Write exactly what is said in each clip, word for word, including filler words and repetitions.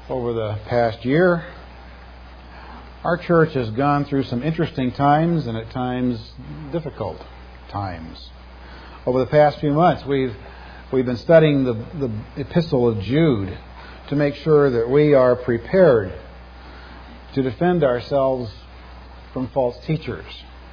over the past year. Our church has gone through some interesting times and at times difficult times. Over the past few months, we've we've been studying the, the Epistle of Jude to make sure that we are prepared to defend ourselves from false teachers.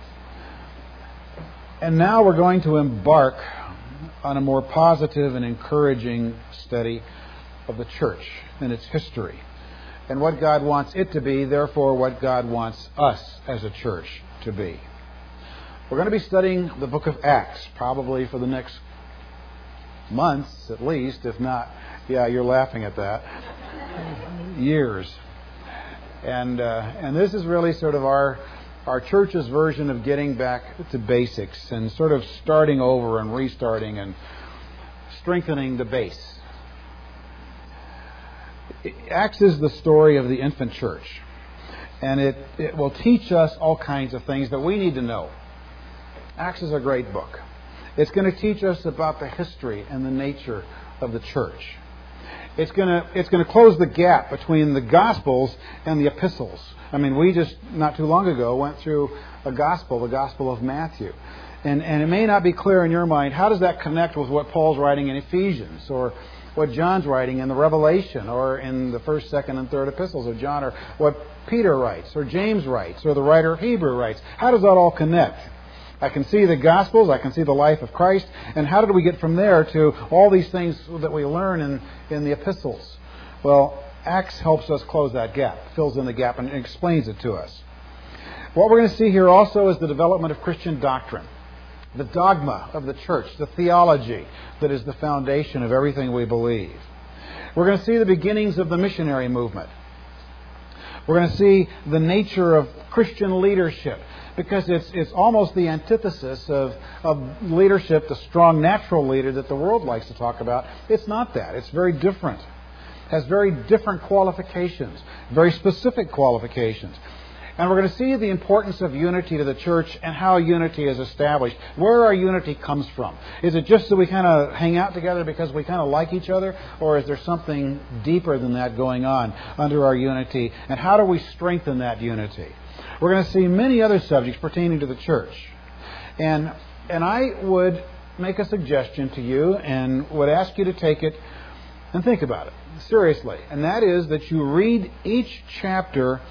And now we're going to embark on a more positive and encouraging study of the church and its history and what God wants it to be, therefore what God wants us as a church to be. We're going to be studying the book of Acts, probably for the next months at least, if not, yeah, you're laughing at that, years. And uh, and this is really sort of our our church's version of getting back to basics and sort of starting over and restarting and strengthening the base. Acts is the story of the infant church, and it, it will teach us all kinds of things that we need to know. Acts is a great book. It's going to teach us about the history and the nature of the church. It's going to it's going to close the gap between the Gospels and the epistles. I mean, we just not too long ago went through a gospel, the Gospel of Matthew. And and it may not be clear in your mind, how does that connect with what Paul's writing in Ephesians, or what John's writing in the Revelation, or in the first, second, and third epistles of John, or what Peter writes, or James writes, or the writer of Hebrew writes? How does that all connect? I can see the Gospels, I can see the life of Christ, and how did we get from there to all these things that we learn in, in the epistles? Well, Acts helps us close that gap, fills in the gap, and explains it to us. What we're going to see here also is the development of Christian doctrine, the dogma of the church, the theology that is the foundation of everything we believe. We're going to see the beginnings of the missionary movement. We're going to see the nature of Christian leadership, because it's it's almost the antithesis of, of leadership, the strong natural leader that the world likes to talk about. It's not that. It's very different. It has very different qualifications, very specific qualifications. And we're going to see the importance of unity to the church and how unity is established, where our unity comes from. Is it just that we kind of hang out together because we kind of like each other, or is there something deeper than that going on under our unity, and how do we strengthen that unity? We're going to see many other subjects pertaining to the church. And and I would make a suggestion to you and would ask you to take it and think about it seriously. And that is that you read each chapter.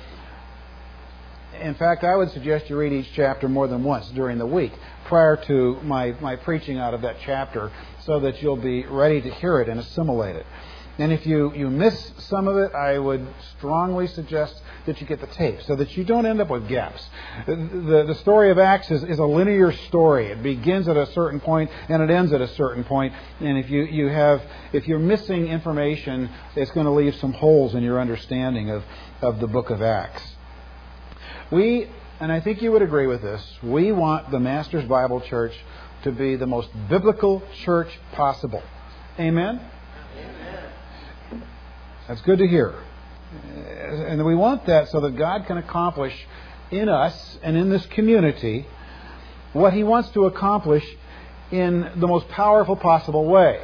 In fact, I would suggest you read each chapter more than once during the week prior to my, my preaching out of that chapter, so that you'll be ready to hear it and assimilate it. And if you, you miss some of it, I would strongly suggest that you get the tape so that you don't end up with gaps. The, the story of Acts is, is a linear story. It begins at a certain point and it ends at a certain point. And if you, you have if you're missing information, it's going to leave some holes in your understanding of, of the book of Acts. We, and I think you would agree with this, we want the Masters Bible Church to be the most biblical church possible. Amen? Amen. That's good to hear. And we want that so that God can accomplish in us and in this community what He wants to accomplish in the most powerful possible way.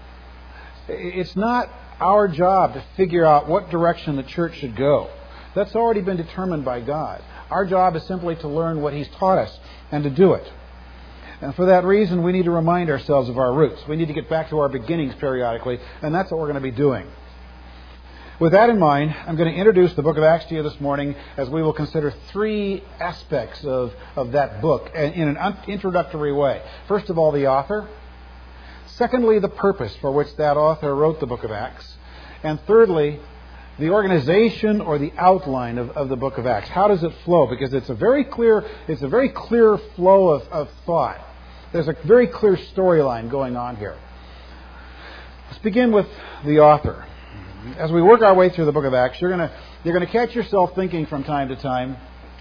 It's not our job to figure out what direction the church should go. That's already been determined by God. Our job is simply to learn what He's taught us and to do it. And for that reason, we need to remind ourselves of our roots. We need to get back to our beginnings periodically, and that's what we're going to be doing. With that in mind, I'm going to introduce the book of Acts to you this morning, as we will consider three aspects of, of that book in an introductory way. First of all, the author. Secondly, the purpose for which that author wrote the book of Acts. And thirdly, the organization or the outline of, of the book of Acts. How does it flow? Because it's a very clear, it's a very clear flow of, of thought. There's a very clear storyline going on here. Let's begin with the author. As we work our way through the book of Acts, you're going to you're going to catch yourself thinking from time to time,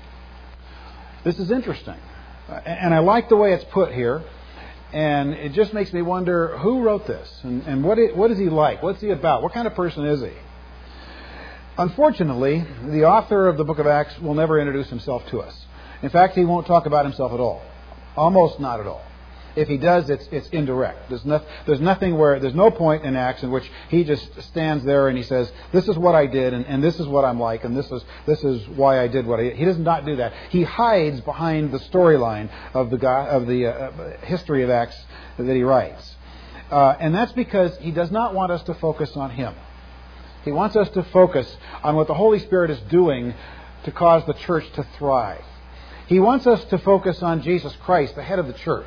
this is interesting. And I like the way it's put here. And it just makes me wonder, who wrote this? And, and what, it, what is he like? What's he about? What kind of person is he? Unfortunately, the author of the book of Acts will never introduce himself to us. In fact, he won't talk about himself at all. Almost not at all. If he does, it's it's indirect. There's no, there's nothing where there's no point in Acts in which he just stands there and he says, "This is what I did, and, and this is what I'm like, and this is this is why I did what I did." He does not do that. He hides behind the storyline of the God, of the uh, history of Acts that he writes, uh, and that's because he does not want us to focus on him. He wants us to focus on what the Holy Spirit is doing to cause the church to thrive. He wants us to focus on Jesus Christ, the head of the church.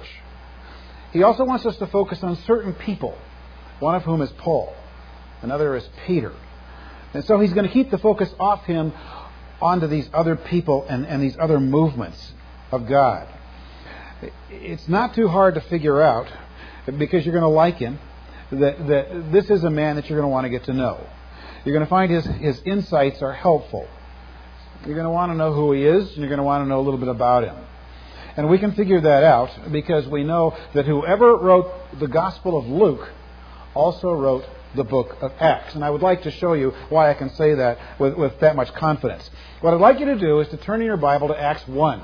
He also wants us to focus on certain people, one of whom is Paul, another is Peter. And so he's going to keep the focus off him onto these other people and, and these other movements of God. It's not too hard to figure out, because you're going to like him, that, that this is a man that you're going to want to get to know. You're going to find his, his insights are helpful. You're going to want to know who he is, and you're going to want to know a little bit about him. And we can figure that out because we know that whoever wrote the Gospel of Luke also wrote the book of Acts. And I would like to show you why I can say that with, with that much confidence. What I'd like you to do is to turn in your Bible to Acts one.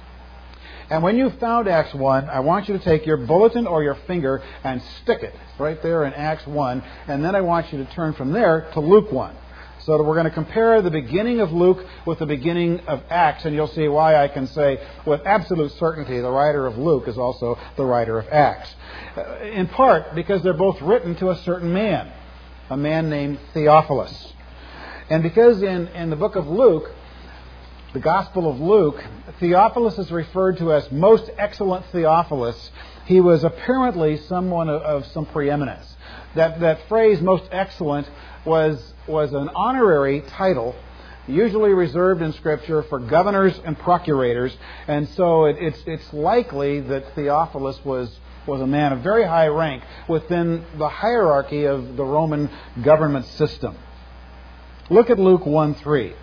And when you've found Acts one, I want you to take your bulletin or your finger and stick it right there in Acts one. And then I want you to turn from there to Luke one. So that we're going to compare the beginning of Luke with the beginning of Acts, and you'll see why I can say with absolute certainty the writer of Luke is also the writer of Acts. In part because they're both written to a certain man, a man named Theophilus. And because in, in the book of Luke, the Gospel of Luke, Theophilus is referred to as most excellent Theophilus. He was apparently someone of, of some preeminence. That, that phrase, most excellent, was was an honorary title usually reserved in Scripture for governors and procurators, and so it, it's it's likely that Theophilus was was a man of very high rank within the hierarchy of the Roman government system. Look at Luke one three.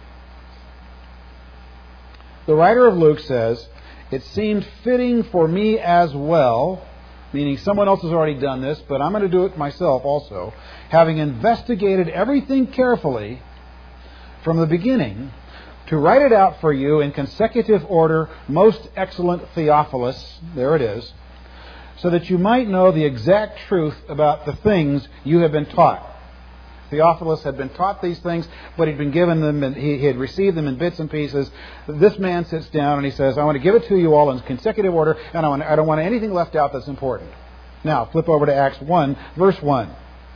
The writer of Luke says, "It seemed fitting for me as well," meaning someone else has already done this, but I'm going to do it myself also, "having investigated everything carefully from the beginning, to write it out for you in consecutive order, most excellent Theophilus," there it is, "so that you might know the exact truth about the things you have been taught." Theophilus had been taught these things, but he'd been given them, and he had received them in bits and pieces. This man sits down and he says, "I want to give it to you all in consecutive order, and I, want, I don't want anything left out that's important." Now, flip over to Acts one, verse one.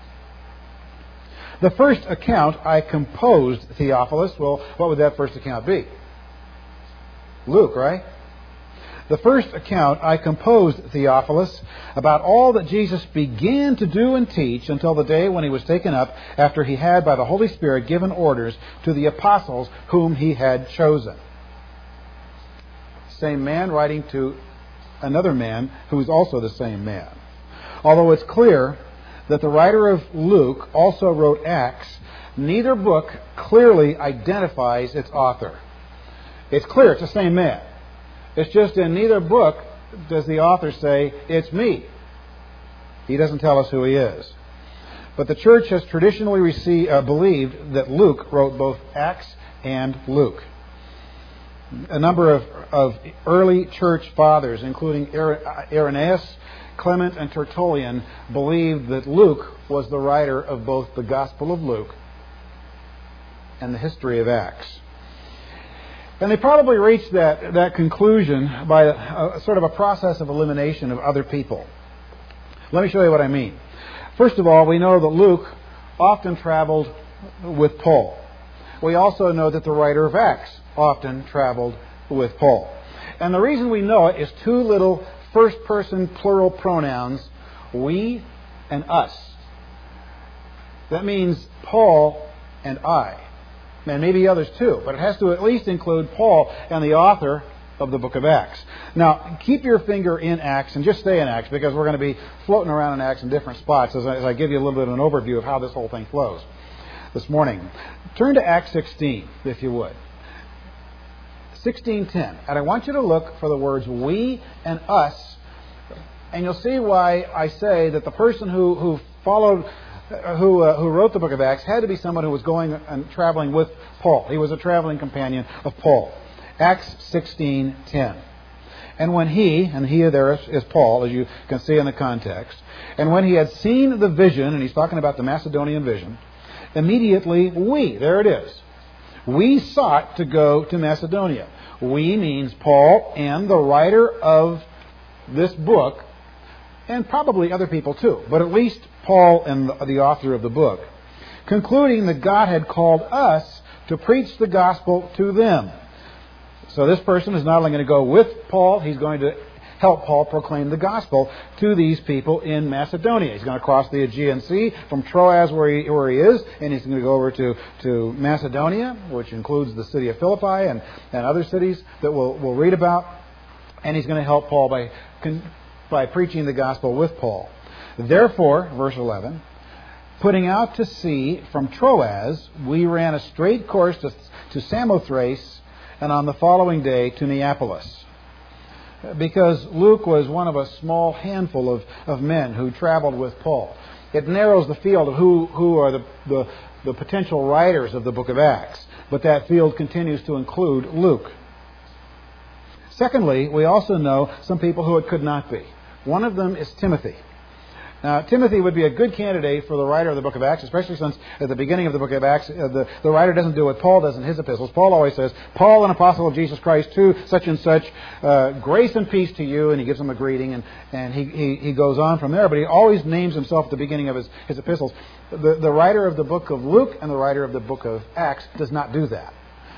"The first account I composed, Theophilus." Well, what would that first account be? Luke, right? "The first account I composed, Theophilus, about all that Jesus began to do and teach until the day when he was taken up, after he had by the Holy Spirit given orders to the apostles whom he had chosen." Same man writing to another man who is also the same man. Although it's clear that the writer of Luke also wrote Acts, neither book clearly identifies its author. It's clear it's the same man. It's just in neither book does the author say, "It's me." He doesn't tell us who he is. But the church has traditionally received, uh, believed that Luke wrote both Acts and Luke. A number of, of early church fathers, including Irenaeus, Clement, and Tertullian, believed that Luke was the writer of both the Gospel of Luke and the history of Acts. And they probably reached that, that conclusion by a, a sort of a process of elimination of other people. Let me show you what I mean. First of all, we know that Luke often traveled with Paul. We also know that the writer of Acts often traveled with Paul. And the reason we know it is two little first-person plural pronouns, we and us. That means Paul and I. And maybe others too, but it has to at least include Paul and the author of the book of Acts. Now, keep your finger in Acts and just stay in Acts, because we're going to be floating around in Acts in different spots as I, as I give you a little bit of an overview of how this whole thing flows this morning. Turn to Acts sixteen, if you would. sixteen ten. And I want you to look for the words we and us, and you'll see why I say that the person who, who followed Who, uh, who wrote the book of Acts had to be someone who was going and traveling with Paul. He was a traveling companion of Paul. Acts sixteen ten. And when he, and he there is, is Paul, as you can see in the context, and when he had seen the vision, and he's talking about the Macedonian vision, immediately we, there it is, we sought to go to Macedonia. We means Paul and the writer of this book, and probably other people too, but at least Paul and the, the author of the book, concluding that God had called us to preach the gospel to them. So this person is not only going to go with Paul, he's going to help Paul proclaim the gospel to these people in Macedonia. He's going to cross the Aegean Sea from Troas, where he, where he is, and he's going to go over to, to Macedonia, which includes the city of Philippi and, and other cities that we'll, we'll read about. And he's going to help Paul by, by preaching the gospel with Paul. Therefore, verse eleven, putting out to sea from Troas, we ran a straight course to, to Samothrace, and on the following day to Neapolis. Because Luke was one of a small handful of, of men who traveled with Paul. It narrows the field of who, who are the, the, the potential writers of the book of Acts. But that field continues to include Luke. Secondly, we also know some people who it could not be. One of them is Timothy. Now, Timothy would be a good candidate for the writer of the book of Acts, especially since at the beginning of the book of Acts, uh, the, the writer doesn't do what Paul does in his epistles. Paul always says, Paul, an apostle of Jesus Christ, to such and such, uh, grace and peace to you, and he gives them a greeting, and, and he, he, he goes on from there. But he always names himself at the beginning of his, his epistles. The, the writer of the book of Luke and the writer of the book of Acts does not do that.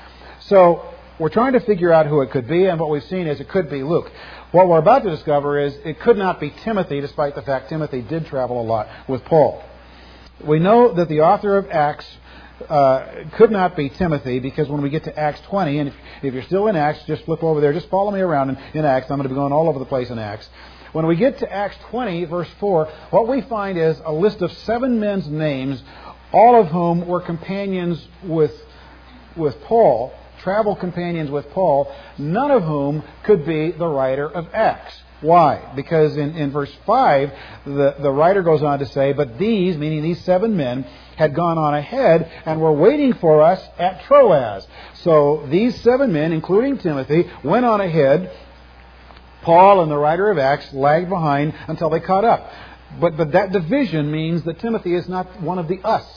So we're trying to figure out who it could be, and what we've seen is it could be Luke. What we're about to discover is it could not be Timothy, despite the fact Timothy did travel a lot with Paul. We know that the author of Acts uh, could not be Timothy, because when we get to Acts twenty, and if, if you're still in Acts, just flip over there, just follow me around in, in Acts. I'm going to be going all over the place in Acts. When we get to Acts twenty, verse four, what we find is a list of seven men's names, all of whom were companions with, with Paul, travel companions with Paul, none of whom could be the writer of Acts. Why? Because in, in verse five, the, the writer goes on to say, but these, meaning these seven men, had gone on ahead and were waiting for us at Troas. So these seven men, including Timothy, went on ahead. Paul and the writer of Acts lagged behind until they caught up. But, but that division means that Timothy is not one of the us.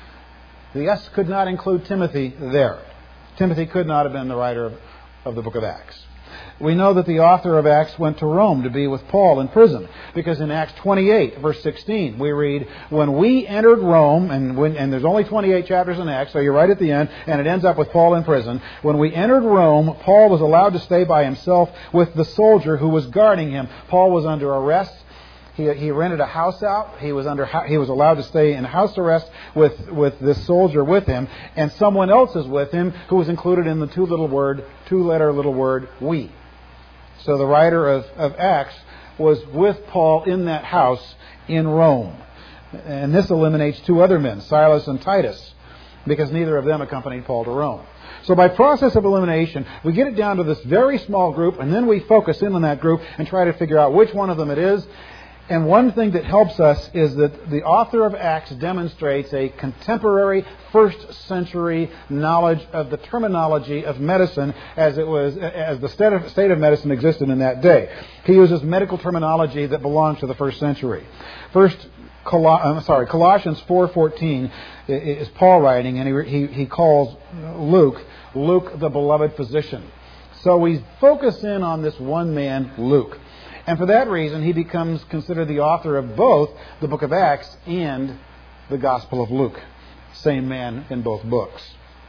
The us could not include Timothy there. Timothy could not have been the writer of, of the book of Acts. We know that the author of Acts went to Rome to be with Paul in prison, because in Acts twenty-eight, verse sixteen, we read, when we entered Rome, and, when, and there's only twenty-eight chapters in Acts, so you're right at the end, and it ends up with Paul in prison. When we entered Rome, Paul was allowed to stay by himself with the soldier who was guarding him. Paul was under arrest. He, he rented a house out. He was under he was allowed to stay in house arrest with, with this soldier with him, and someone else is with him who was included in the two little word, two letter little word, we. So the writer of, of Acts was with Paul in that house in Rome. And this eliminates two other men, Silas and Titus, because neither of them accompanied Paul to Rome. So by process of elimination, we get it down to this very small group, and then we focus in on that group and try to figure out which one of them it is. And one thing that helps us is that the author of Acts demonstrates a contemporary first century knowledge of the terminology of medicine as it was, as the state of, state of medicine existed in that day. He uses medical terminology that belongs to the first century. First, Col- I'm sorry, Colossians four fourteen is Paul writing, and he, he, he calls Luke, Luke the beloved physician. So we focus in on this one man, Luke. And for that reason, he becomes considered the author of both the book of Acts and the Gospel of Luke. Same man in both books.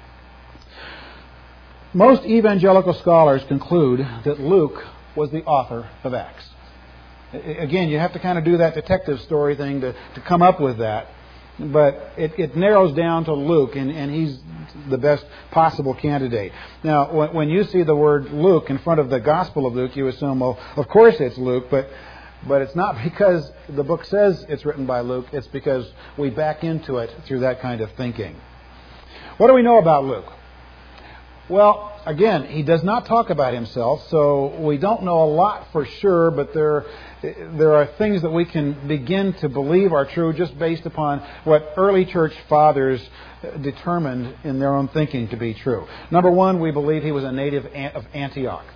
Most evangelical scholars conclude that Luke was the author of Acts. Again, you have to kind of do that detective story thing to, to come up with that. But it, it narrows down to Luke, and, and he's the best possible candidate. Now, when, when you see the word Luke in front of the Gospel of Luke, you assume, well, of course it's Luke, but but it's not because the book says it's written by Luke. It's because we back into it through that kind of thinking. What do we know about Luke? Well, again, he does not talk about himself, so we don't know a lot for sure, but there, there are things that we can begin to believe are true just based upon what early church fathers determined in their own thinking to be true. Number one, we believe he was a native of Antioch.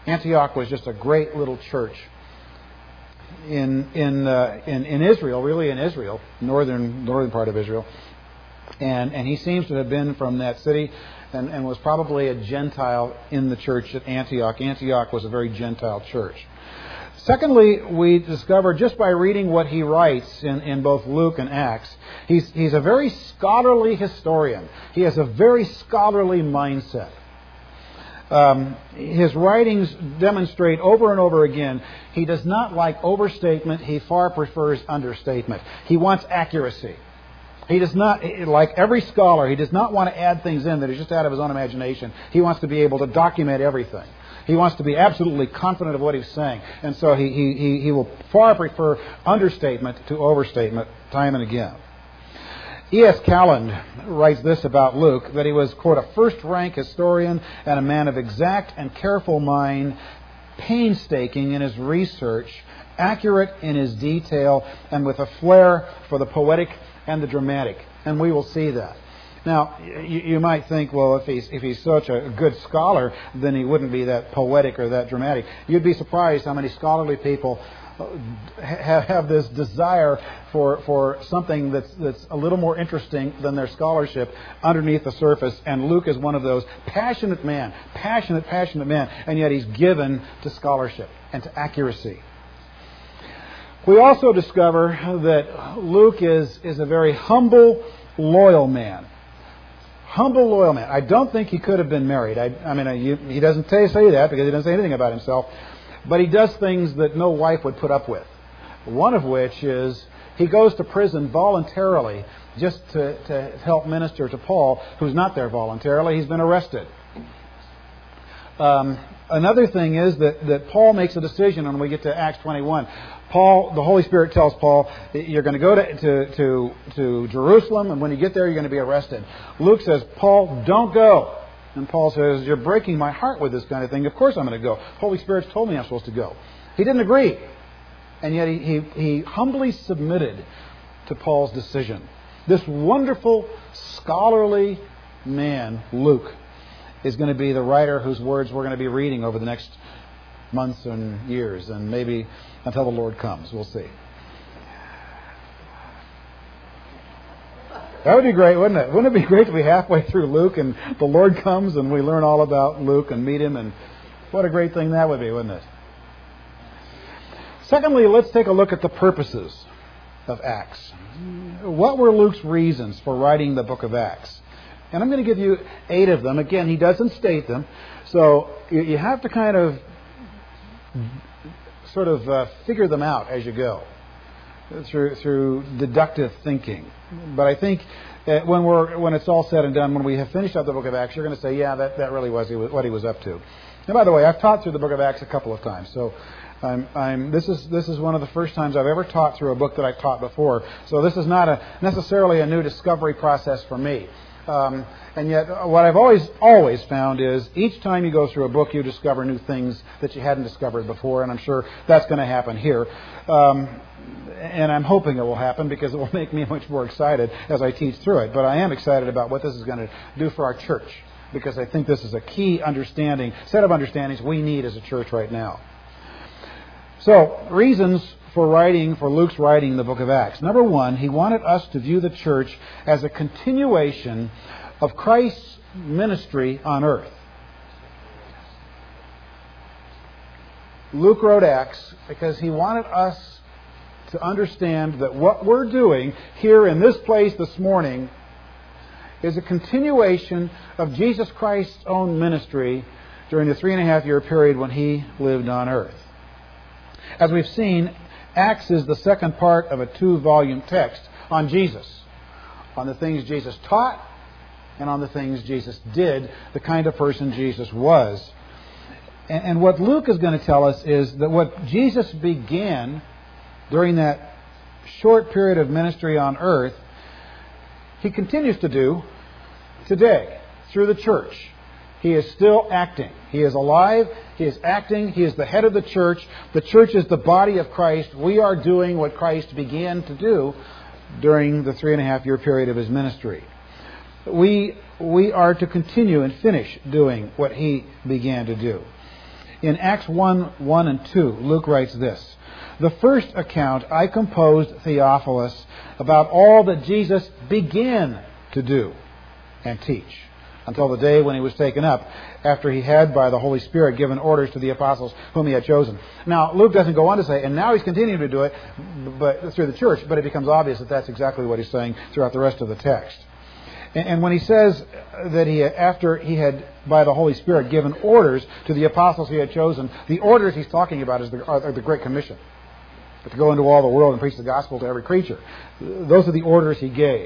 Antioch was just a great little church in in uh, in, in Israel, really in Israel, northern northern part of Israel. And and he seems to have been from that city and, and was probably a Gentile in the church at Antioch. Antioch was a very Gentile church. Secondly, we discover just by reading what he writes in, in both Luke and Acts, he's, he's a very scholarly historian. He has a very scholarly mindset. Um, his writings demonstrate over and over again he does not like overstatement. He far prefers understatement. He wants accuracy. He does not, like every scholar, he does not want to add things in that are just out of his own imagination. He wants to be able to document everything. He wants to be absolutely confident of what he's saying. And so he, he, he will far prefer understatement to overstatement time and again. E S Calland writes this about Luke, that he was, quote, a first-rank historian and a man of exact and careful mind, painstaking in his research, accurate in his detail, and with a flair for the poetic and the dramatic. And we will see that. Now, you, you might think, well, if he's if he's such a good scholar, then he wouldn't be that poetic or that dramatic. You'd be surprised how many scholarly people have, have this desire for for something that's that's a little more interesting than their scholarship underneath the surface. And Luke is one of those passionate man, passionate, passionate man, and yet he's given to scholarship and to accuracy. We also discover that Luke is is a very humble, loyal man. Humble, loyal man. I don't think he could have been married. I, I mean, I, he doesn't say, say that because he doesn't say anything about himself. But he does things that no wife would put up with. One of which is he goes to prison voluntarily just to, to help minister to Paul, who's not there voluntarily. He's been arrested. Um, another thing is that, that Paul makes a decision when we get to Acts twenty-one. Paul, the Holy Spirit tells Paul, you're going to go to, to, to, to Jerusalem, and when you get there, you're going to be arrested. Luke says, Paul, don't go. And Paul says, you're breaking my heart with this kind of thing. Of course I'm going to go. Holy Spirit's told me I'm supposed to go. He didn't agree. And yet he, he, he humbly submitted to Paul's decision. This wonderful, scholarly man, Luke, is going to be the writer whose words we're going to be reading over the next months and years, and maybe until the Lord comes. We'll see. That would be great, wouldn't it? Wouldn't it be great to be halfway through Luke and the Lord comes and we learn all about Luke and meet him? And what a great thing that would be, wouldn't it? Secondly, let's take a look at the purposes of Acts. What were Luke's reasons for writing the book of Acts? And I'm going to give you eight of them. Again, he doesn't state them. So you have to kind of sort of uh, figure them out as you go through through deductive thinking. But I think that when we're when it's all said and done, when we have finished up the book of Acts, you're going to say, yeah, that, that really was what he was up to. And by the way, I've taught through the book of Acts a couple of times. So I'm, I'm, this is this is one of the first times I've ever taught through a book that I've taught before. So this is not a necessarily a new discovery process for me. Um, and yet, what I've always always found is each time you go through a book, you discover new things that you hadn't discovered before, and I'm sure that's going to happen here. Um, and I'm hoping it will happen because it will make me much more excited as I teach through it. But I am excited about what this is going to do for our church, because I think this is a key understanding, set of understandings we need as a church right now. So, reasons for writing, for Luke's writing the book of Acts. Number one, he wanted us to view the church as a continuation of Christ's ministry on earth. Luke wrote Acts because he wanted us to understand that what we're doing here in this place this morning is a continuation of Jesus Christ's own ministry during the three and a half year period when he lived on earth. As we've seen, Acts is the second part of a two-volume text on Jesus, on the things Jesus taught and on the things Jesus did, the kind of person Jesus was. And, and what Luke is going to tell us is that what Jesus began during that short period of ministry on earth, he continues to do today through the church. He is still acting. He is alive. He is acting. He is the head of the church. The church is the body of Christ. We are doing what Christ began to do during the three and a half year period of his ministry. We, we are to continue and finish doing what he began to do. In Acts one, one and two, Luke writes this: "The first account I composed, Theophilus, about all that Jesus began to do and teach, until the day when he was taken up, after he had, by the Holy Spirit, given orders to the apostles whom he had chosen." Now, Luke doesn't go on to say, and now he's continuing to do it but through the church, but it becomes obvious that that's exactly what he's saying throughout the rest of the text. And, and when he says that he, after he had, by the Holy Spirit, given orders to the apostles he had chosen, the orders he's talking about is the, are, are the Great Commission, to go into all the world and preach the gospel to every creature. Those are the orders he gave.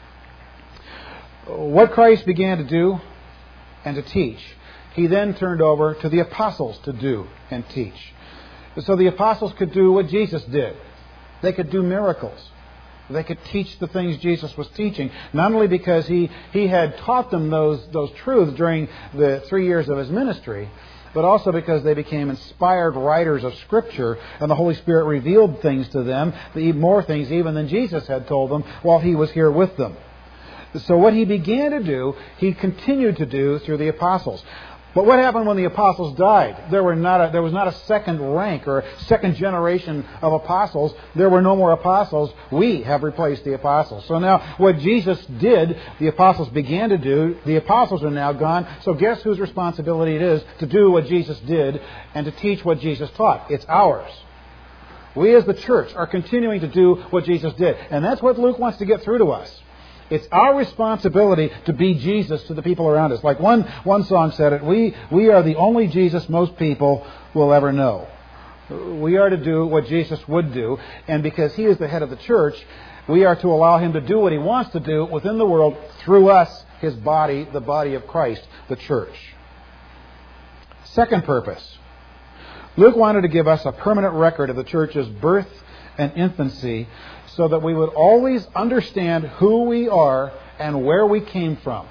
What Christ began to do and to teach, he then turned over to the apostles to do and teach. So the apostles could do what Jesus did. They could do miracles. They could teach the things Jesus was teaching, not only because he, he had taught them those, those truths during the three years of his ministry, but also because they became inspired writers of Scripture, and the Holy Spirit revealed things to them, more things even than Jesus had told them while he was here with them. So what he began to do, he continued to do through the apostles. But what happened when the apostles died? There were not a, there was not a second rank or a second generation of apostles. There were no more apostles. We have replaced the apostles. So now what Jesus did, the apostles began to do. The apostles are now gone. So guess whose responsibility it is to do what Jesus did and to teach what Jesus taught? It's ours. We as the church are continuing to do what Jesus did. And that's what Luke wants to get through to us. It's our responsibility to be Jesus to the people around us. Like one, one song said it, we, we are the only Jesus most people will ever know. We are to do what Jesus would do, and because He is the head of the church, we are to allow Him to do what He wants to do within the world through us, His body, the body of Christ, the church. Second purpose. Luke wanted to give us a permanent record of the church's birth and infancy, so that we would always understand who we are and where we came from.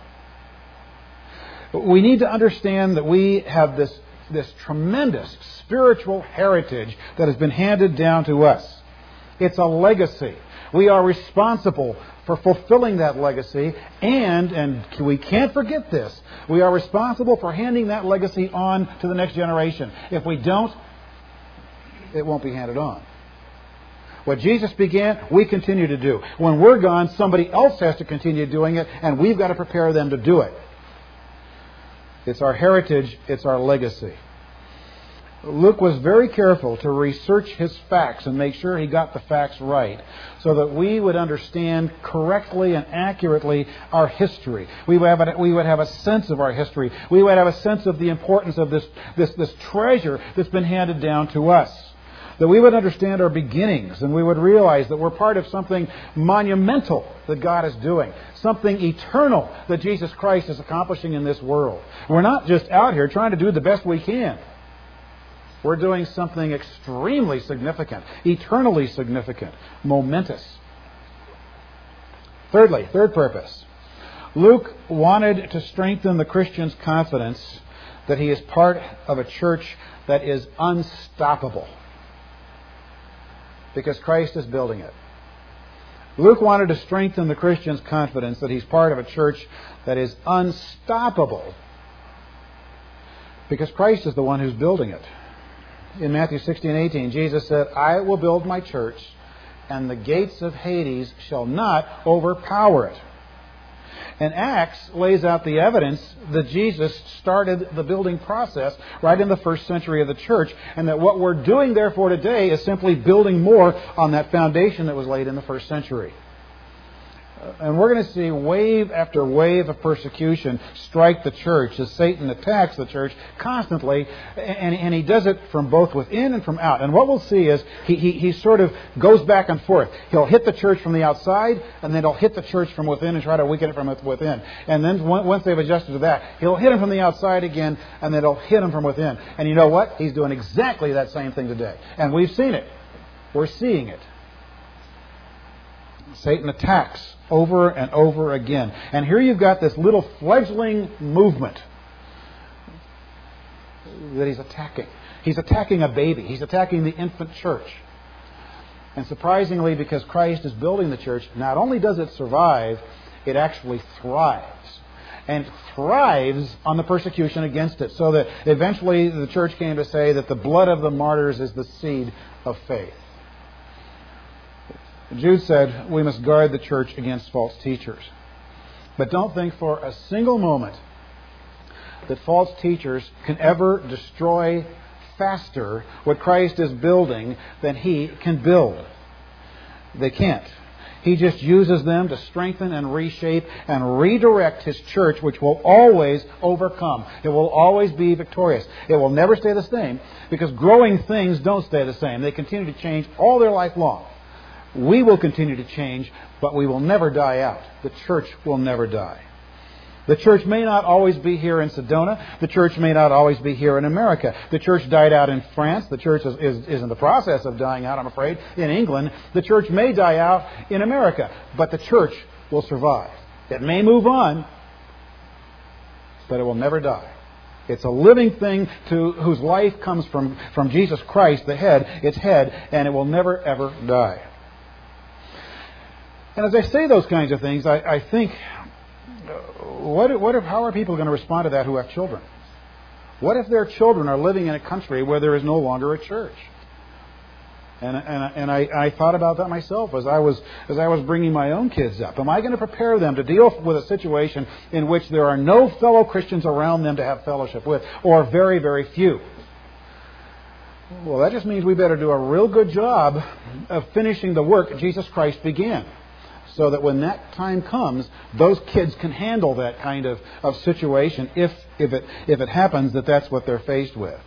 We need to understand that we have this, this tremendous spiritual heritage that has been handed down to us. It's a legacy. We are responsible for fulfilling that legacy, and, and we can't forget this, we are responsible for handing that legacy on to the next generation. If we don't, it won't be handed on. What Jesus began, we continue to do. When we're gone, somebody else has to continue doing it, and we've got to prepare them to do it. It's our heritage, it's our legacy. Luke was very careful to research his facts and make sure he got the facts right, so that we would understand correctly and accurately our history. We would have a, we would have a sense of our history. We would have a sense of the importance of this, this, this treasure that's been handed down to us. That we would understand our beginnings, and we would realize that we're part of something monumental that God is doing. Something eternal that Jesus Christ is accomplishing in this world. We're not just out here trying to do the best we can. We're doing something extremely significant, eternally significant, momentous. Thirdly, third purpose. Luke wanted to strengthen the Christian's confidence that he is part of a church that is unstoppable, because Christ is building it. Luke wanted to strengthen the Christian's confidence that he's part of a church that is unstoppable, because Christ is the one who's building it. In Matthew sixteen eighteen, Jesus said, "I will build my church, and the gates of Hades shall not overpower it." And Acts lays out the evidence that Jesus started the building process right in the first century of the church, and that what we're doing therefore today is simply building more on that foundation that was laid in the first century. And we're going to see wave after wave of persecution strike the church as Satan attacks the church constantly, and, and he does it from both within and from out. And what we'll see is he, he, he sort of goes back and forth. He'll hit the church from the outside, and then he'll hit the church from within and try to weaken it from within. And then once they've adjusted to that, he'll hit them from the outside again, and then he'll hit them from within. And you know what? He's doing exactly that same thing today. And we've seen it. We're seeing it. Satan attacks over and over again. And here you've got this little fledgling movement that he's attacking. He's attacking a baby. He's attacking the infant church. And surprisingly, because Christ is building the church, not only does it survive, it actually thrives. and thrives on the persecution against it, so that eventually the church came to say that the blood of the martyrs is the seed of faith. Jude said we must guard the church against false teachers. But don't think for a single moment that false teachers can ever destroy faster what Christ is building than He can build. They can't. He just uses them to strengthen and reshape and redirect His church, which will always overcome. It will always be victorious. It will never stay the same, because growing things don't stay the same. They continue to change all their life long. We will continue to change, but we will never die out. The church will never die. The church may not always be here in Sedona. The church may not always be here in America. The church died out in France. The church is, is, is in the process of dying out, I'm afraid, in England. The church may die out in America, but the church will survive. It may move on, but it will never die. It's a living thing to whose life comes from, from Jesus Christ, the head, its head, and it will never, ever die. And as I say those kinds of things, I, I think, what, what if, how are people going to respond to that who have children? What if their children are living in a country where there is no longer a church? And, and, and I, I thought about that myself as I was as I was bringing my own kids up. Am I going to prepare them to deal with a situation in which there are no fellow Christians around them to have fellowship with, or very, very few? Well, that just means we better do a real good job of finishing the work Jesus Christ began, so that when that time comes, those kids can handle that kind of, of situation if if it if it happens that that's what they're faced with.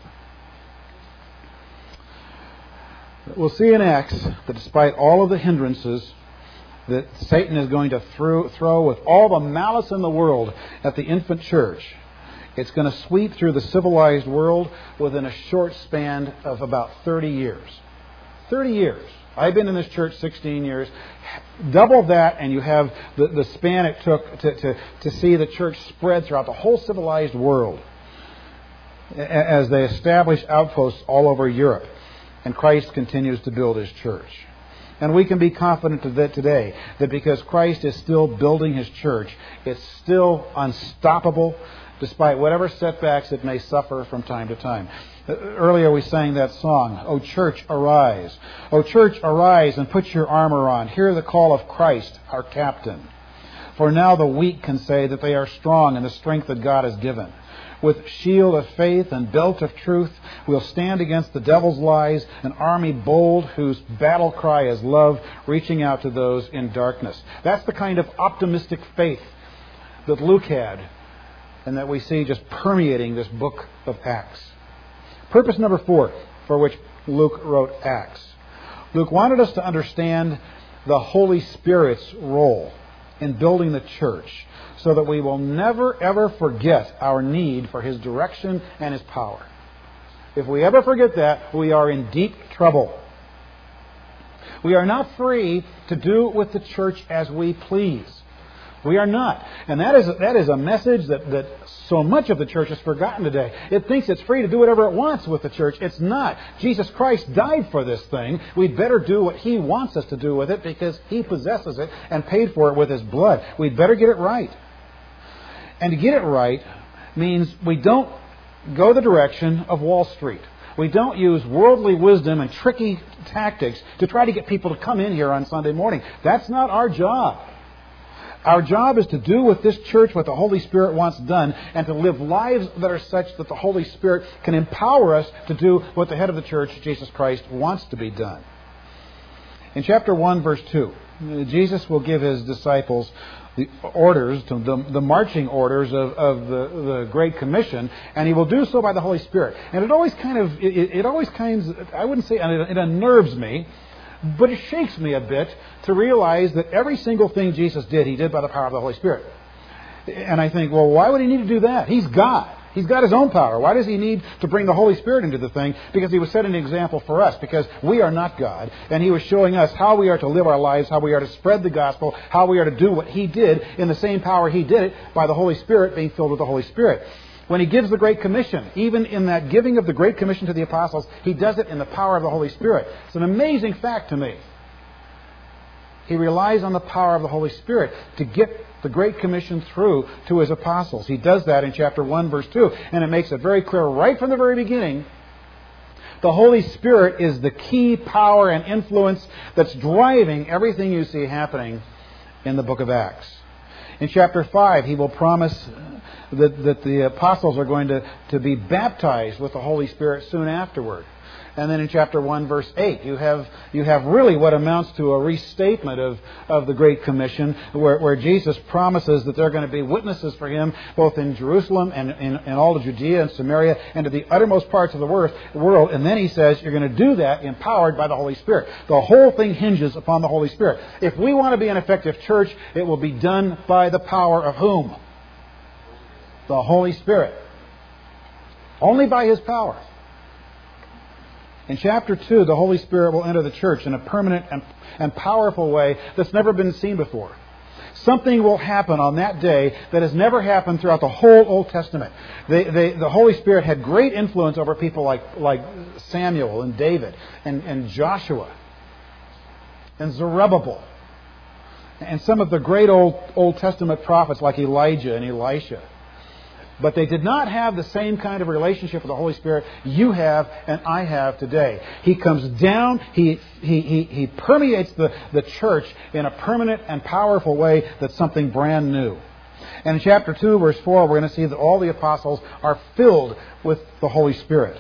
We'll see in Acts that despite all of the hindrances that Satan is going to throw, throw with all the malice in the world at the infant church, it's going to sweep through the civilized world within a short span of about thirty years. thirty years. I've been in this church sixteen years. Double that and you have the, the span it took to, to, to see the church spread throughout the whole civilized world as they establish outposts all over Europe. And Christ continues to build His church. And we can be confident of that today, that because Christ is still building His church, it's still unstoppable, despite whatever setbacks it may suffer from time to time. Earlier we sang that song, O church, arise. O church, arise and put your armor on. Hear the call of Christ, our captain. For now the weak can say that they are strong in the strength that God has given. With shield of faith and belt of truth, we'll stand against the devil's lies, an army bold whose battle cry is love, reaching out to those in darkness. That's the kind of optimistic faith that Luke had and that we see just permeating this book of Acts. Purpose number four for which Luke wrote Acts. Luke wanted us to understand the Holy Spirit's role in building the church, so that we will never, ever forget our need for His direction and His power. If we ever forget that, we are in deep trouble. We are not free to do with the church as we please. We are not. And that is, that is a message that, that so much of the church has forgotten today. It thinks it's free to do whatever it wants with the church. It's not. Jesus Christ died for this thing. We'd better do what He wants us to do with it, because He possesses it and paid for it with His blood. We'd better get it right. And to get it right means we don't go the direction of Wall Street. We don't use worldly wisdom and tricky tactics to try to get people to come in here on Sunday morning. That's not our job. Our job is to do with this church what the Holy Spirit wants done, and to live lives that are such that the Holy Spirit can empower us to do what the head of the church, Jesus Christ, wants to be done. In chapter one, verse two, Jesus will give His disciples the orders, to the, the marching orders of, of the, the Great Commission, and He will do so by the Holy Spirit. And it always kind of, it, it always kind of, I wouldn't say, it, it unnerves me, but it shakes me a bit to realize that every single thing Jesus did, He did by the power of the Holy Spirit. And I think, well, why would He need to do that? He's God. He's got His own power. Why does He need to bring the Holy Spirit into the thing? Because He was setting an example for us, because we are not God. And He was showing us how we are to live our lives, how we are to spread the gospel, how we are to do what He did in the same power He did it, by the Holy Spirit, being filled with the Holy Spirit. When He gives the Great Commission, even in that giving of the Great Commission to the apostles, He does it in the power of the Holy Spirit. It's an amazing fact to me. He relies on the power of the Holy Spirit to get the Great Commission through to His apostles. He does that in chapter one, verse two. And it makes it very clear right from the very beginning, the Holy Spirit is the key power and influence that's driving everything you see happening in the book of Acts. In chapter five, He will promise that, that the apostles are going to, to be baptized with the Holy Spirit soon afterward. And then in chapter one, verse eight, you have you have really what amounts to a restatement of, of the Great Commission, where, where Jesus promises that they're going to be witnesses for Him both in Jerusalem and in, in all of Judea and Samaria and to the uttermost parts of the world. And then He says you're going to do that empowered by the Holy Spirit. The whole thing hinges upon the Holy Spirit. If we want to be an effective church, it will be done by the power of whom? The Holy Spirit. Only by His power. In chapter two, the Holy Spirit will enter the church in a permanent and, and powerful way that's never been seen before. Something will happen on that day that has never happened throughout the whole Old Testament. They, they, the Holy Spirit had great influence over people like, like Samuel and David and, and Joshua and Zerubbabel and some of the great Old, Old Testament prophets like Elijah and Elisha. But they did not have the same kind of relationship with the Holy Spirit you have and I have today. He comes down, He he he, he permeates the, the church in a permanent and powerful way that's something brand new. And in chapter two, verse four, we're going to see that all the apostles are filled with the Holy Spirit.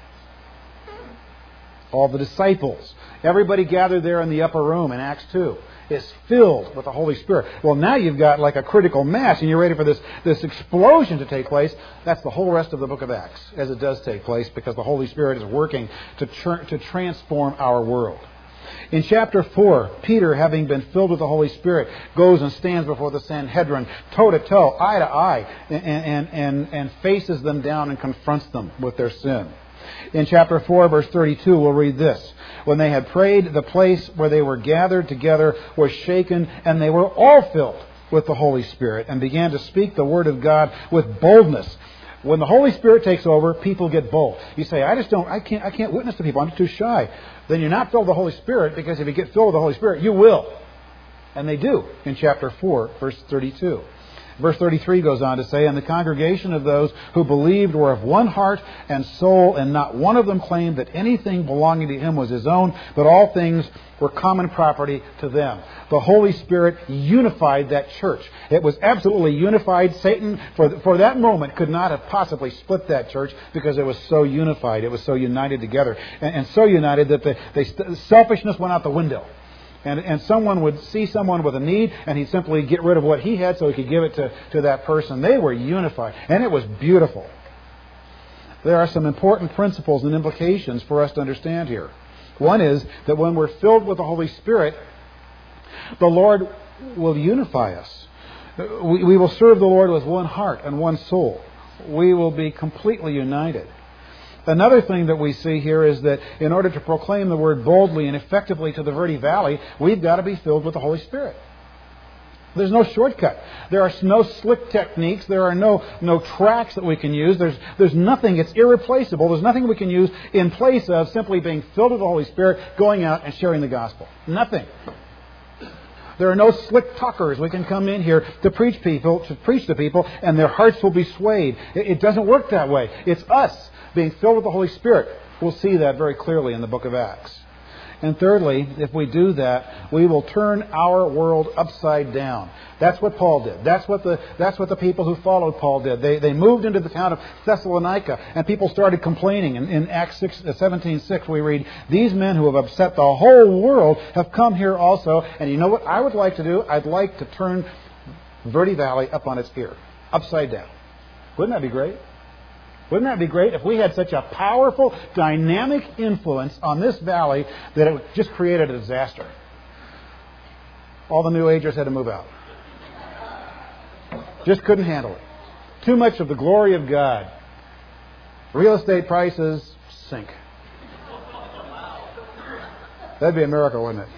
All the disciples, everybody gathered there in the upper room in Acts two, is filled with the Holy Spirit. Well, now you've got like a critical mass and you're ready for this, this explosion to take place. That's the whole rest of the book of Acts, as it does take place, because the Holy Spirit is working to, tr- to transform our world. In chapter four, Peter, having been filled with the Holy Spirit, goes and stands before the Sanhedrin, toe to toe, eye to eye, and, and, and, and faces them down and confronts them with their sin. In chapter four, verse thirty-two, we'll read this. When they had prayed, the place where they were gathered together was shaken, and they were all filled with the Holy Spirit and began to speak the word of God with boldness. When the Holy Spirit takes over, people get bold. You say, I just don't, I can't, I can't witness to people. I'm too shy. Then you're not filled with the Holy Spirit, because if you get filled with the Holy Spirit, you will. And they do in chapter four, verse thirty-two. Verse thirty-three goes on to say, and the congregation of those who believed were of one heart and soul, and not one of them claimed that anything belonging to him was his own, but all things were common property to them. The Holy Spirit unified that church. It was absolutely unified. Satan, for, for that moment, could not have possibly split that church, because it was so unified. It was so united together. And, and so united that the, the selfishness went out the window. And, and someone would see someone with a need, and he'd simply get rid of what he had so he could give it to, to that person. They were unified, and it was beautiful. There are some important principles and implications for us to understand here. One is that when we're filled with the Holy Spirit, the Lord will unify us. We, we will serve the Lord with one heart and one soul. We will be completely united. Another thing that we see here is that in order to proclaim the word boldly and effectively to the Verde Valley, we've got to be filled with the Holy Spirit. There's no shortcut. There are no slick techniques. There are no, no tracks that we can use. There's, there's nothing. It's irreplaceable. There's nothing we can use in place of simply being filled with the Holy Spirit, going out and sharing the gospel. Nothing. There are no slick talkers. We can come in here to preach people, to preach to people, and their hearts will be swayed. It, it doesn't work that way. It's us being filled with the Holy Spirit. We'll see that very clearly in the book of Acts. And thirdly, if we do that, we will turn our world upside down. That's what Paul did. That's what the that's what the people who followed Paul did. They they moved into the town of Thessalonica, and people started complaining. In, in Acts seventeen six, we read, these men who have upset the whole world have come here also. And you know what I would like to do? I'd like to turn Verde Valley up on its ear, upside down. Wouldn't that be great? Wouldn't that be great if we had such a powerful, dynamic influence on this valley that it just created a disaster? All the New Agers had to move out. Just couldn't handle it. Too much of the glory of God. Real estate prices sink. That'd be a miracle, wouldn't it?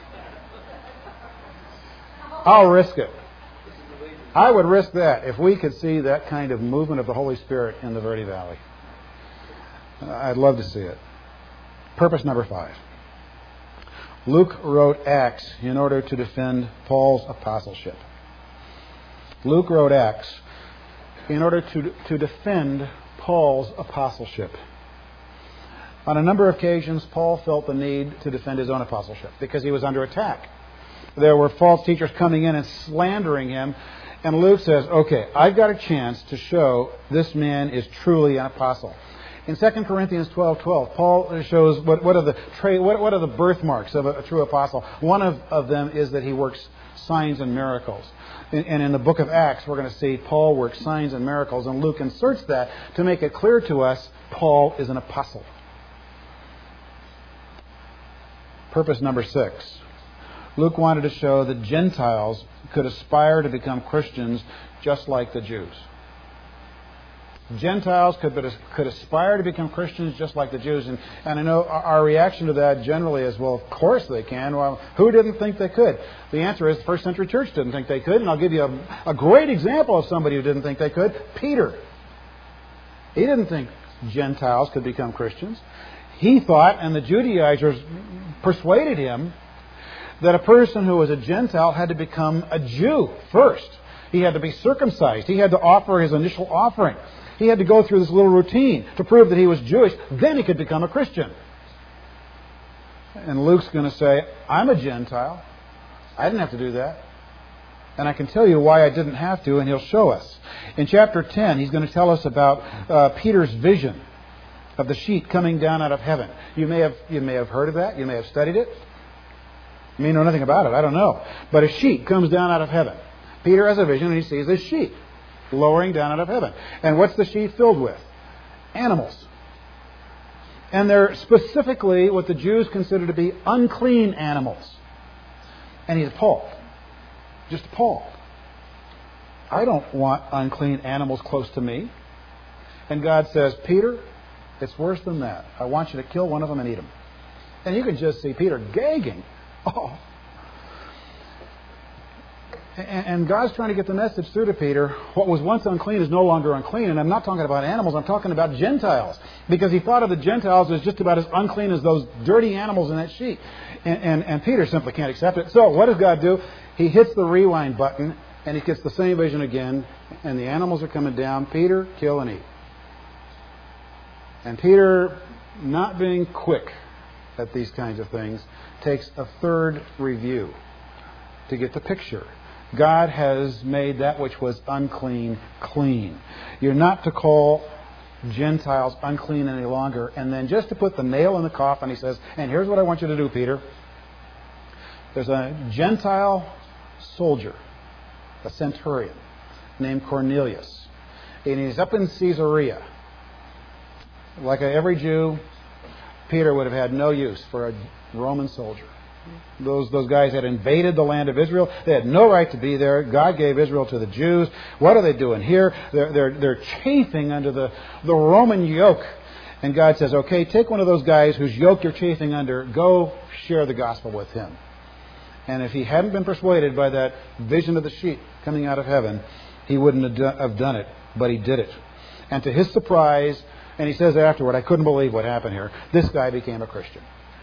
I'll risk it. I would risk that if we could see that kind of movement of the Holy Spirit in the Verde Valley. I'd love to see it. Purpose number five. Luke wrote Acts in order to defend Paul's apostleship. Luke wrote Acts in order to, to defend Paul's apostleship. On a number of occasions, Paul felt the need to defend his own apostleship because he was under attack. There were false teachers coming in and slandering him. And Luke says, okay, I've got a chance to show this man is truly an apostle. In Second Corinthians twelve twelve, Paul shows what, what, are the tra- what, what are the birthmarks of a, a true apostle. One of, of them is that he works signs and miracles. And, and in the book of Acts, we're going to see Paul works signs and miracles. And Luke inserts that to make it clear to us Paul is an apostle. Purpose number six. Luke wanted to show that Gentiles could aspire to become Christians just like the Jews. Gentiles could, could aspire to become Christians just like the Jews. And, and I know our reaction to that generally is, well, of course they can. Well, who didn't think they could? The answer is the first century church didn't think they could. And I'll give you a, a great example of somebody who didn't think they could. Peter. He didn't think Gentiles could become Christians. He thought, and the Judaizers persuaded him, that a person who was a Gentile had to become a Jew first. He had to be circumcised. He had to offer his initial offering. He had to go through this little routine to prove that he was Jewish. Then he could become a Christian. And Luke's going to say, I'm a Gentile. I didn't have to do that. And I can tell you why I didn't have to, and he'll show us. In chapter ten, he's going to tell us about uh, Peter's vision of the sheet coming down out of heaven. You may have you may have heard of that. You may have studied it. You may know nothing about it. I don't know. But a sheet comes down out of heaven. Peter has a vision, and he sees this sheet lowering down out of heaven. And what's the sheet filled with? Animals. And they're specifically what the Jews consider to be unclean animals. And he's appalled. Just appalled. I don't want unclean animals close to me. And God says, Peter, it's worse than that. I want you to kill one of them and eat them. And you can just see Peter gagging. Oh. And God's trying to get the message through to Peter. What was once unclean is no longer unclean. And I'm not talking about animals. I'm talking about Gentiles. Because he thought of the Gentiles as just about as unclean as those dirty animals in that sheet. And, and, and Peter simply can't accept it. So what does God do? He hits the rewind button and he gets the same vision again. And the animals are coming down. Peter, kill and eat. And Peter, not being quick at these kinds of things, takes a third review to get the picture. God has made that which was unclean clean. You're not to call Gentiles unclean any longer. And then just to put the nail in the coffin, he says, and here's what I want you to do, Peter. There's a Gentile soldier, a centurion, named Cornelius. And he's up in Caesarea. Like every Jew, Peter would have had no use for a Roman soldier. Those those guys had invaded the land of Israel. They had no right to be there. God gave Israel to the Jews. What are they doing here? They're they're they're chafing under the, the Roman yoke. And God says, okay, take one of those guys whose yoke you're chafing under, go share the gospel with him. And if he hadn't been persuaded by that vision of the sheet coming out of heaven, he wouldn't have done it. But he did it. And to his surprise, and he says afterward, I couldn't believe what happened here. This guy became a Christian.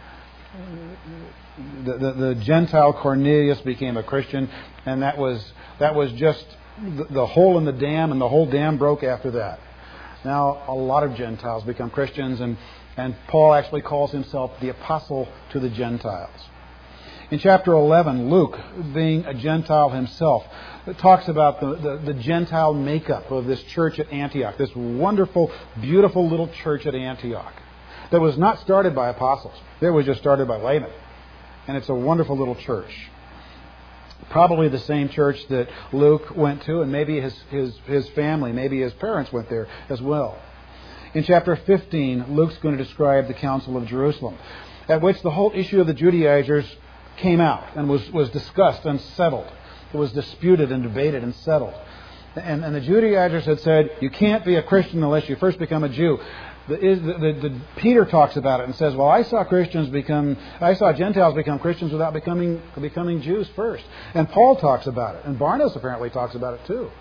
The, the, the Gentile Cornelius became a Christian, and that was that was just the, the hole in the dam, and the whole dam broke after that. Now, a lot of Gentiles become Christians, and, and Paul actually calls himself the apostle to the Gentiles. In chapter eleven, Luke, being a Gentile himself, talks about the, the, the Gentile makeup of this church at Antioch, this wonderful, beautiful little church at Antioch that was not started by apostles. It was just started by laymen. And it's a wonderful little church. Probably the same church that Luke went to, and maybe his, his, his family, maybe his parents went there as well. In chapter fifteen, Luke's going to describe the Council of Jerusalem, at which the whole issue of the Judaizers came out and was, was discussed and settled. It was disputed and debated and settled. And, and the Judaizers had said, you can't be a Christian unless you first become a Jew. The, the, the, Peter talks about it and says, well, I saw Christians become, I saw Gentiles become Christians without becoming becoming Jews first. And Paul talks about it. And Barnabas apparently talks about it too.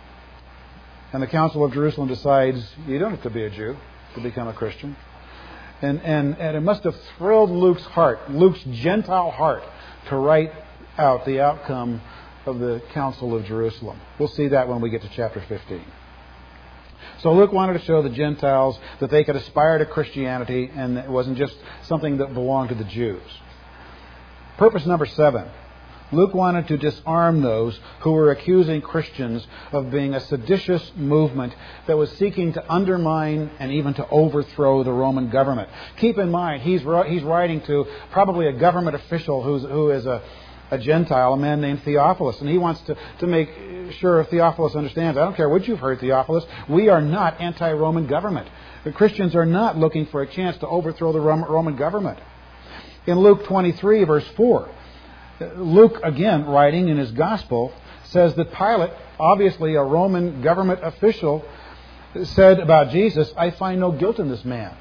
And the Council of Jerusalem decides, you don't have to be a Jew to become a Christian. And, and, and it must have thrilled Luke's heart, Luke's Gentile heart, to write out the outcome of the Council of Jerusalem. We'll see that when we get to chapter fifteen. So Luke wanted to show the Gentiles that they could aspire to Christianity and it wasn't just something that belonged to the Jews. Purpose number seven. Luke wanted to disarm those who were accusing Christians of being a seditious movement that was seeking to undermine and even to overthrow the Roman government. Keep in mind, he's he's writing to probably a government official who's, who is a, a Gentile, a man named Theophilus, and he wants to, to make sure Theophilus understands, I don't care what you've heard, Theophilus, we are not anti-Roman government. The Christians are not looking for a chance to overthrow the Roman government. In Luke twenty-three, verse four, Luke, again, writing in his gospel, says that Pilate, obviously a Roman government official, said about Jesus, I find no guilt in this man.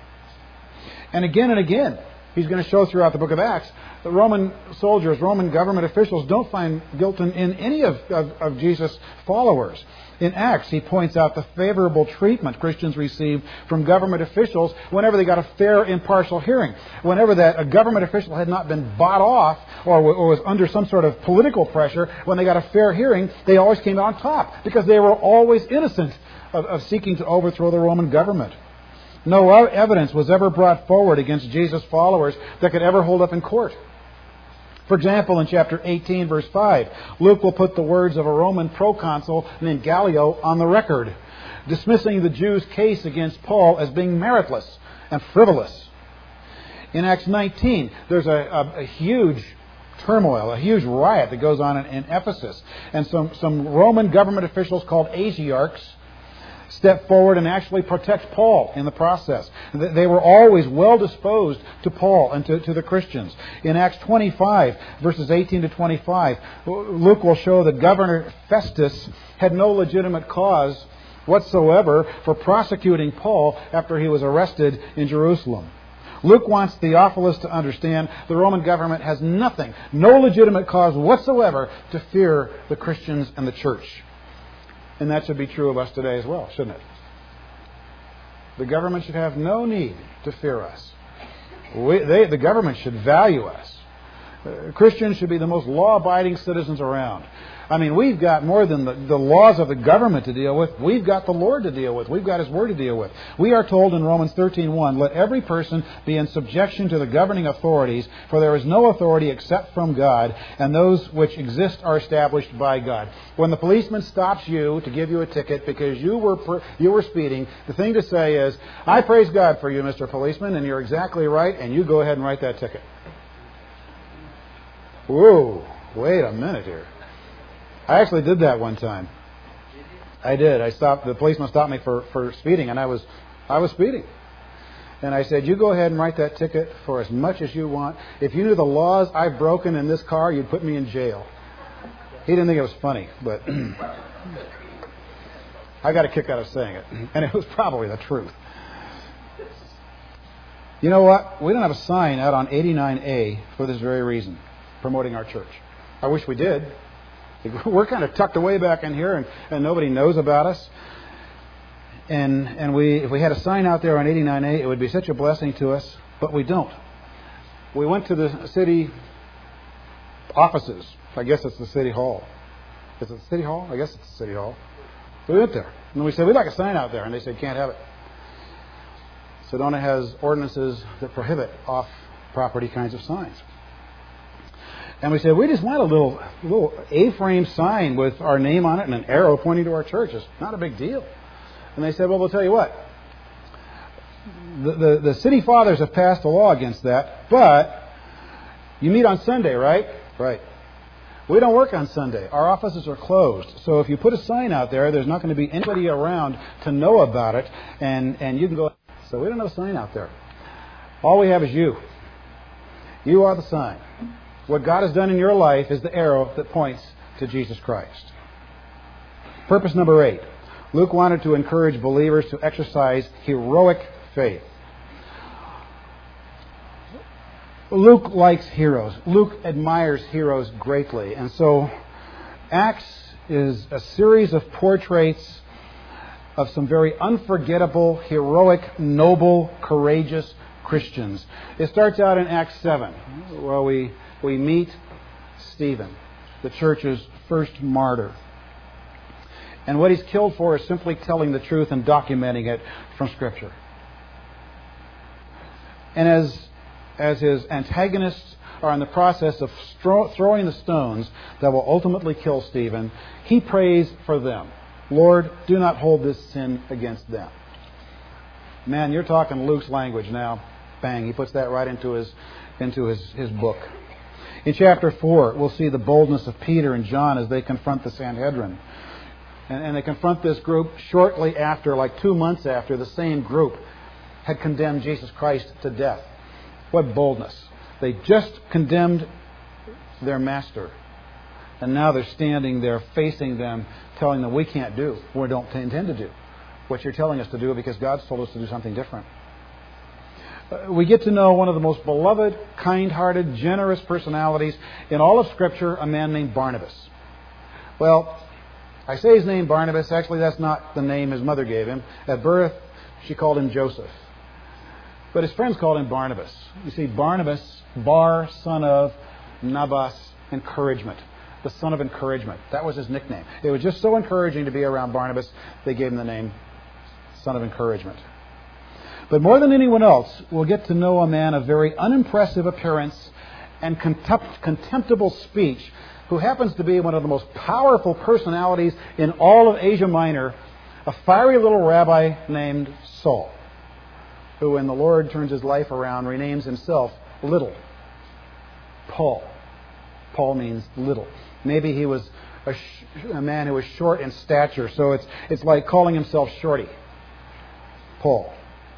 And again and again, he's going to show throughout the book of Acts, the Roman soldiers, Roman government officials don't find guilt in, in any of, of, of Jesus' followers. In Acts, he points out the favorable treatment Christians received from government officials whenever they got a fair, impartial hearing. Whenever that a government official had not been bought off or, or was under some sort of political pressure, when they got a fair hearing, they always came out on top because they were always innocent of, of seeking to overthrow the Roman government. No evidence was ever brought forward against Jesus' followers that could ever hold up in court. For example, in chapter eighteen, verse five, Luke will put the words of a Roman proconsul named Gallio on the record, dismissing the Jews' case against Paul as being meritless and frivolous. In Acts nineteen, there's a, a, a huge turmoil, a huge riot that goes on in, in Ephesus. And some, some Roman government officials called Asiarchs step forward and actually protect Paul in the process. They were always well disposed to Paul and to, to the Christians. In Acts twenty-five, verses eighteen to twenty-five, Luke will show that Governor Festus had no legitimate cause whatsoever for prosecuting Paul after he was arrested in Jerusalem. Luke wants Theophilus to understand the Roman government has nothing, no legitimate cause whatsoever to fear the Christians and the church. And that should be true of us today as well, shouldn't it? The government should have no need to fear us. We, they, the government should value us. Uh, Christians should be the most law-abiding citizens around. I mean, we've got more than the, the laws of the government to deal with. We've got the Lord to deal with. We've got His Word to deal with. We are told in Romans thirteen one, let every person be in subjection to the governing authorities, for there is no authority except from God, and those which exist are established by God. When the policeman stops you to give you a ticket because you were per, you were speeding, the thing to say is, I praise God for you, Mister Policeman, and you're exactly right, and you go ahead and write that ticket. Whoa, wait a minute here. I actually did that one time. I did. I stopped. The policeman stopped me for, for speeding, and I was I was speeding. And I said, you go ahead and write that ticket for as much as you want. If you knew the laws I've broken in this car, you'd put me in jail. He didn't think it was funny, but I got a kick out of saying it. And it was probably the truth. You know what? We don't have a sign out on eighty-nine A for this very reason, promoting our church. I wish we did. We're kind of tucked away back in here, and, and nobody knows about us. And and we, if we had a sign out there on eighty-nine A, it would be such a blessing to us, but we don't. We went to the city offices. I guess it's the city hall. Is it the city hall? I guess it's the city hall. We went there, and we said, we'd like a sign out there, and they said, can't have it. Sedona has ordinances that prohibit off-property kinds of signs. And we said, we just want a little little A-frame sign with our name on it and an arrow pointing to our church. It's not a big deal. And they said, well, we'll tell you what. The, the, the city fathers have passed a law against that, but you meet on Sunday, right? Right. We don't work on Sunday. Our offices are closed. So if you put a sign out there, there's not going to be anybody around to know about it, and, and you can go. So we don't have a sign out there. All we have is you. You are the sign. What God has done in your life is the arrow that points to Jesus Christ. Purpose number eight. Luke wanted to encourage believers to exercise heroic faith. Luke likes heroes. Luke admires heroes greatly. And so Acts is a series of portraits of some very unforgettable, heroic, noble, courageous Christians. It starts out in Acts seven, where we, we meet Stephen, the church's first martyr. And what he's killed for is simply telling the truth and documenting it from Scripture. And as, as his antagonists are in the process of stro- throwing the stones that will ultimately kill Stephen, he prays for them. Lord, do not hold this sin against them. Man, you're talking Luke's language now. Bang, he puts that right into his, into his, his book. In chapter four, we'll see the boldness of Peter and John as they confront the Sanhedrin. And, and they confront this group shortly after, like two months after, the same group had condemned Jesus Christ to death. What boldness. They just condemned their master. And now they're standing there facing them, telling them we can't do, we don't intend to do what you're telling us to do because God's told us to do something different. Uh, we get to know one of the most beloved, kind-hearted, generous personalities in all of Scripture, a man named Barnabas. Well, I say his name Barnabas. Actually, that's not the name his mother gave him. At birth, she called him Joseph. But his friends called him Barnabas. You see, Barnabas, Bar, son of, Nabas, encouragement. The son of encouragement. That was his nickname. It was just so encouraging to be around Barnabas, they gave him the name son of encouragement. But more than anyone else, we'll get to know a man of very unimpressive appearance and contempt- contemptible speech, who happens to be one of the most powerful personalities in all of Asia Minor, a fiery little rabbi named Saul, who, when the Lord turns his life around, renames himself Little. Paul. Paul means little. Maybe he was a, sh- a man who was short in stature, so it's, it's like calling himself Shorty. Paul.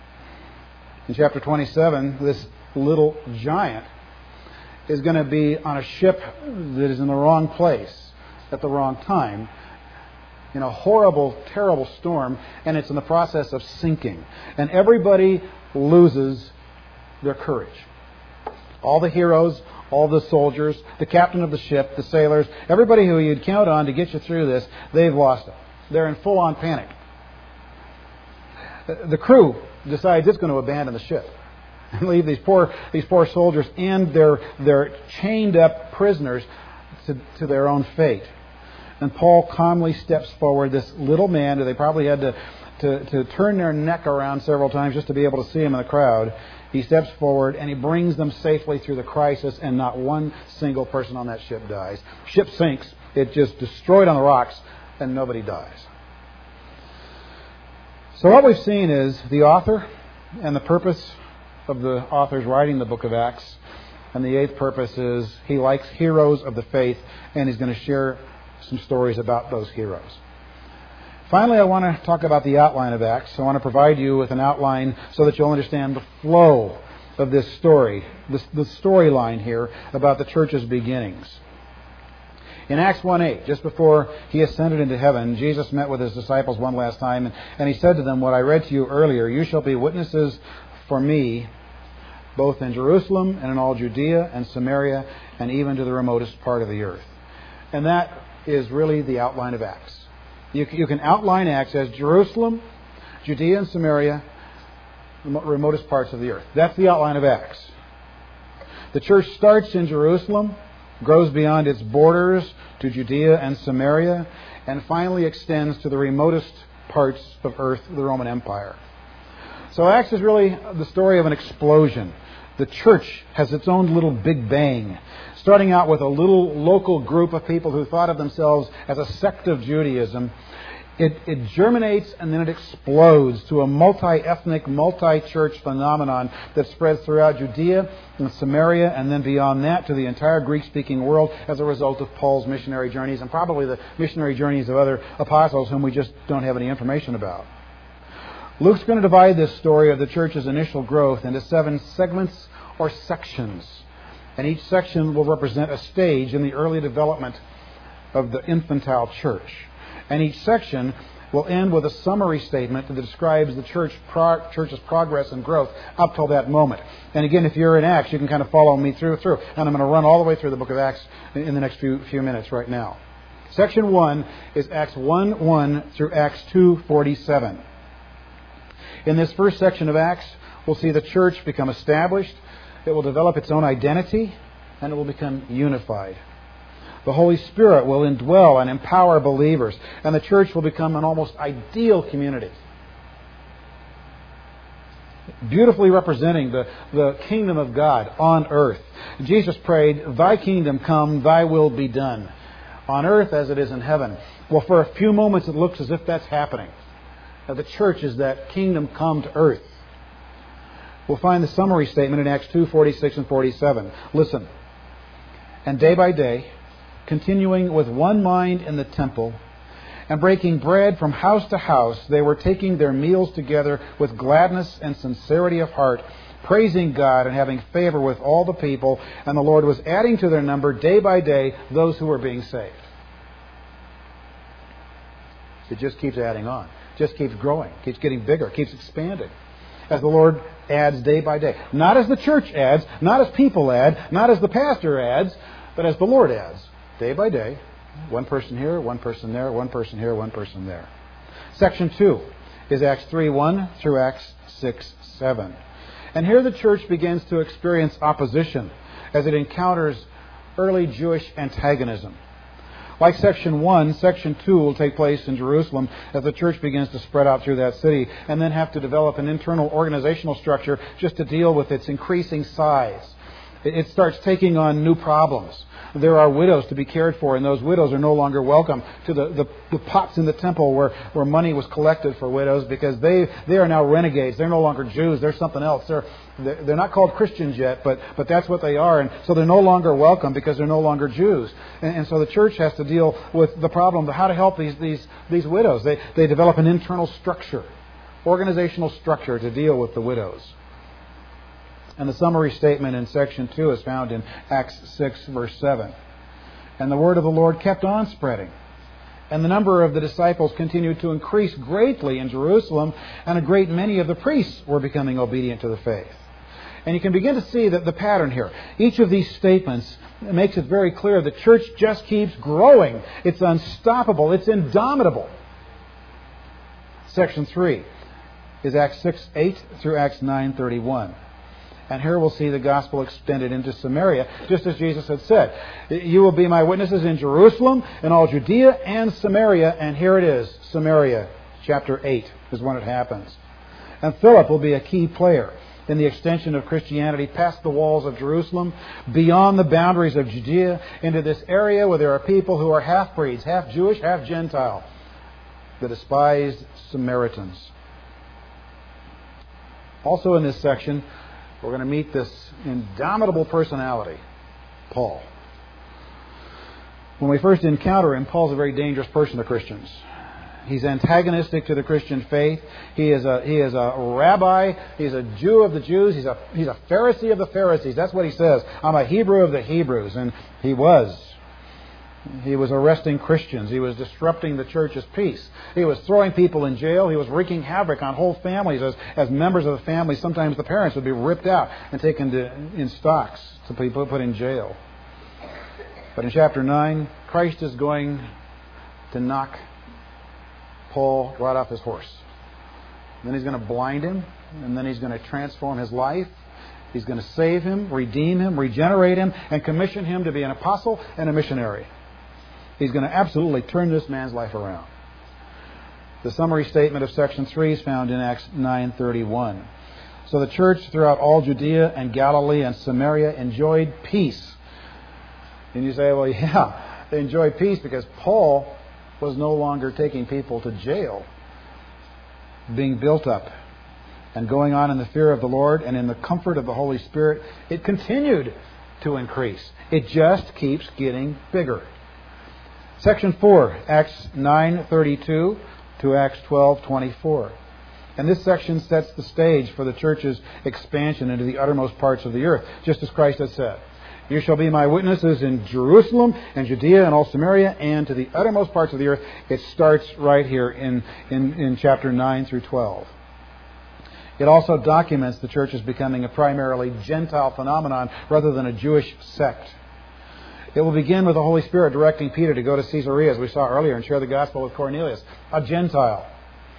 In chapter twenty-seven, this little giant is going to be on a ship that is in the wrong place at the wrong time in a horrible, terrible storm, and it's in the process of sinking. And everybody loses their courage. All the heroes, all the soldiers, the captain of the ship, the sailors, everybody who you'd count on to get you through this, they've lost it. They're in full-on panic. The crew decides it's going to abandon the ship and leave these poor these poor soldiers and their their chained up prisoners to, to their own fate. And Paul calmly steps forward, this little man, who they probably had to, to, to turn their neck around several times just to be able to see him in the crowd. He steps forward and he brings them safely through the crisis, and not one single person on that ship dies. Ship sinks, it just destroyed on the rocks, and nobody dies. So what we've seen is the author and the purpose of the author's writing the book of Acts. And the eighth purpose is he likes heroes of the faith, and he's going to share some stories about those heroes. Finally, I want to talk about the outline of Acts. I want to provide you with an outline so that you'll understand the flow of this story, the, the storyline here about the church's beginnings. In Acts one eight, just before he ascended into heaven, Jesus met with his disciples one last time, and, and he said to them what I read to you earlier, "You shall be witnesses for me, both in Jerusalem and in all Judea and Samaria, and even to the remotest part of the earth." And that is really the outline of Acts. You, you can outline Acts as Jerusalem, Judea and Samaria, the remotest parts of the earth. That's the outline of Acts. The church starts in Jerusalem, grows beyond its borders to Judea and Samaria, and finally extends to the remotest parts of earth, the Roman Empire. So Acts is really the story of an explosion. The church has its own little Big Bang, starting out with a little local group of people who thought of themselves as a sect of Judaism. It, it germinates and then it explodes to a multi-ethnic, multi-church phenomenon that spreads throughout Judea and Samaria, and then beyond that to the entire Greek-speaking world as a result of Paul's missionary journeys and probably the missionary journeys of other apostles whom we just don't have any information about. Luke's going to divide this story of the church's initial growth into seven segments or sections. And each section will represent a stage in the early development of the infantile church. And each section will end with a summary statement that describes the church pro- church's progress and growth up till that moment. And again, if you're in Acts, you can kind of follow me through through. And I'm going to run all the way through the book of Acts in the next few few minutes right now. Section one is Acts one one through Acts two forty-seven. In this first section of Acts, we'll see the church become established. It will develop its own identity, and it will become unified. The Holy Spirit will indwell and empower believers, and the church will become an almost ideal community, beautifully representing the, the kingdom of God on earth. Jesus prayed, "Thy kingdom come, thy will be done, on earth as it is in heaven." Well, for a few moments it looks as if that's happening. Now, the church is that kingdom come to earth. We'll find the summary statement in Acts two, forty-six and forty-seven. Listen. "And day by day, continuing with one mind in the temple, and breaking bread from house to house, they were taking their meals together with gladness and sincerity of heart, praising God and having favor with all the people. And the Lord was adding to their number day by day those who were being saved." It just keeps adding on. Just keeps growing. Keeps getting bigger. Keeps expanding. As the Lord adds day by day. Not as the church adds. Not as people add. Not as the pastor adds. But as the Lord adds. Day by day. One person here, one person there, one person here, one person there. Section two is Acts three, one through Acts six, seven. And here the church begins to experience opposition as it encounters early Jewish antagonism. Like Section one, Section two will take place in Jerusalem as the church begins to spread out through that city and then have to develop an internal organizational structure just to deal with its increasing size. It starts taking on new problems. There are widows to be cared for, and those widows are no longer welcome to the, the, the pots in the temple where, where money was collected for widows, because they, they are now renegades. They're no longer Jews. They're something else. They're, they're not called Christians yet, but, but that's what they are. And so they're no longer welcome because they're no longer Jews. And, and so the church has to deal with the problem of how to help these, these, these widows. They, they develop an internal structure, organizational structure to deal with the widows. And the summary statement in Section two is found in Acts six, verse seven. "And the word of the Lord kept on spreading, and the number of the disciples continued to increase greatly in Jerusalem, and a great many of the priests were becoming obedient to the faith." And you can begin to see that the pattern here. Each of these statements makes it very clear the church just keeps growing. It's unstoppable. It's indomitable. Section three is Acts six, eight through Acts nine, thirty-one. And here we'll see the gospel extended into Samaria, just as Jesus had said. "You will be my witnesses in Jerusalem, and all Judea and Samaria." And here it is, Samaria, chapter eight is when it happens. And Philip will be a key player in the extension of Christianity past the walls of Jerusalem, beyond the boundaries of Judea, into this area where there are people who are half-breeds, half Jewish, half Gentile, the despised Samaritans. Also in this section, we're going to meet this indomitable personality, Paul. When we first encounter him, Paul's a very dangerous person to Christians. He's antagonistic to the Christian faith. He is a he is a rabbi. He's a Jew of the Jews. He's a he's a Pharisee of the Pharisees. That's what he says. I'm a Hebrew of the Hebrews, and he was. He was arresting Christians. He was disrupting the church's peace. He was throwing people in jail. He was wreaking havoc on whole families. As, as members of the family, sometimes the parents would be ripped out and taken to, in stocks to be put in jail. But in chapter nine, Christ is going to knock Paul right off his horse. Then he's going to blind him, and then he's going to transform his life. He's going to save him, redeem him, regenerate him, and commission him to be an apostle and a missionary. He's going to absolutely turn this man's life around. The summary statement of section three is found in Acts nine thirty-one. So the church throughout all Judea and Galilee and Samaria enjoyed peace. And you say, well, yeah, they enjoyed peace because Paul was no longer taking people to jail, being built up and going on in the fear of the Lord and in the comfort of the Holy Spirit. It continued to increase. It just keeps getting bigger. Section four, Acts nine thirty-two to Acts twelve twenty-four. And this section sets the stage for the church's expansion into the uttermost parts of the earth, just as Christ had said. "You shall be my witnesses in Jerusalem and Judea and all Samaria and to the uttermost parts of the earth." It starts right here in, in, in chapter nine through twelve. It also documents the church as becoming a primarily Gentile phenomenon rather than a Jewish sect. It will begin with the Holy Spirit directing Peter to go to Caesarea, as we saw earlier, and share the gospel with Cornelius, a Gentile.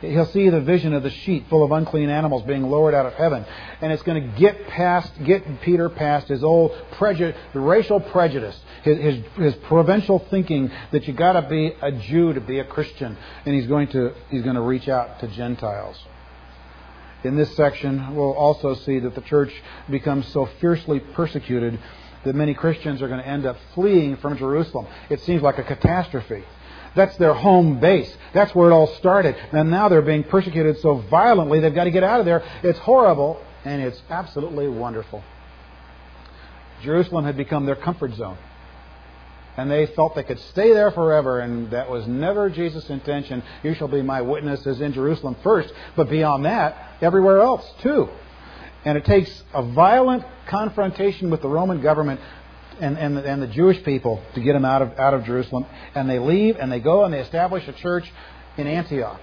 He'll see the vision of the sheet full of unclean animals being lowered out of heaven. And it's going to get past, get Peter past his old prejudice, the racial prejudice, his, his, his provincial thinking that you got to be a Jew to be a Christian. And he's going to, he's going to reach out to Gentiles. In this section, we'll also see that the church becomes so fiercely persecuted that many Christians are going to end up fleeing from Jerusalem. It seems like a catastrophe. That's their home base. That's where it all started. And now they're being persecuted so violently, they've got to get out of there. It's horrible, and it's absolutely wonderful. Jerusalem had become their comfort zone. And they felt they could stay there forever, and that was never Jesus' intention. You shall be my witnesses in Jerusalem first, but beyond that, everywhere else too. And it takes a violent confrontation with the Roman government and, and, the, and the Jewish people to get them out of, out of Jerusalem. And they leave, and they go, and they establish a church in Antioch.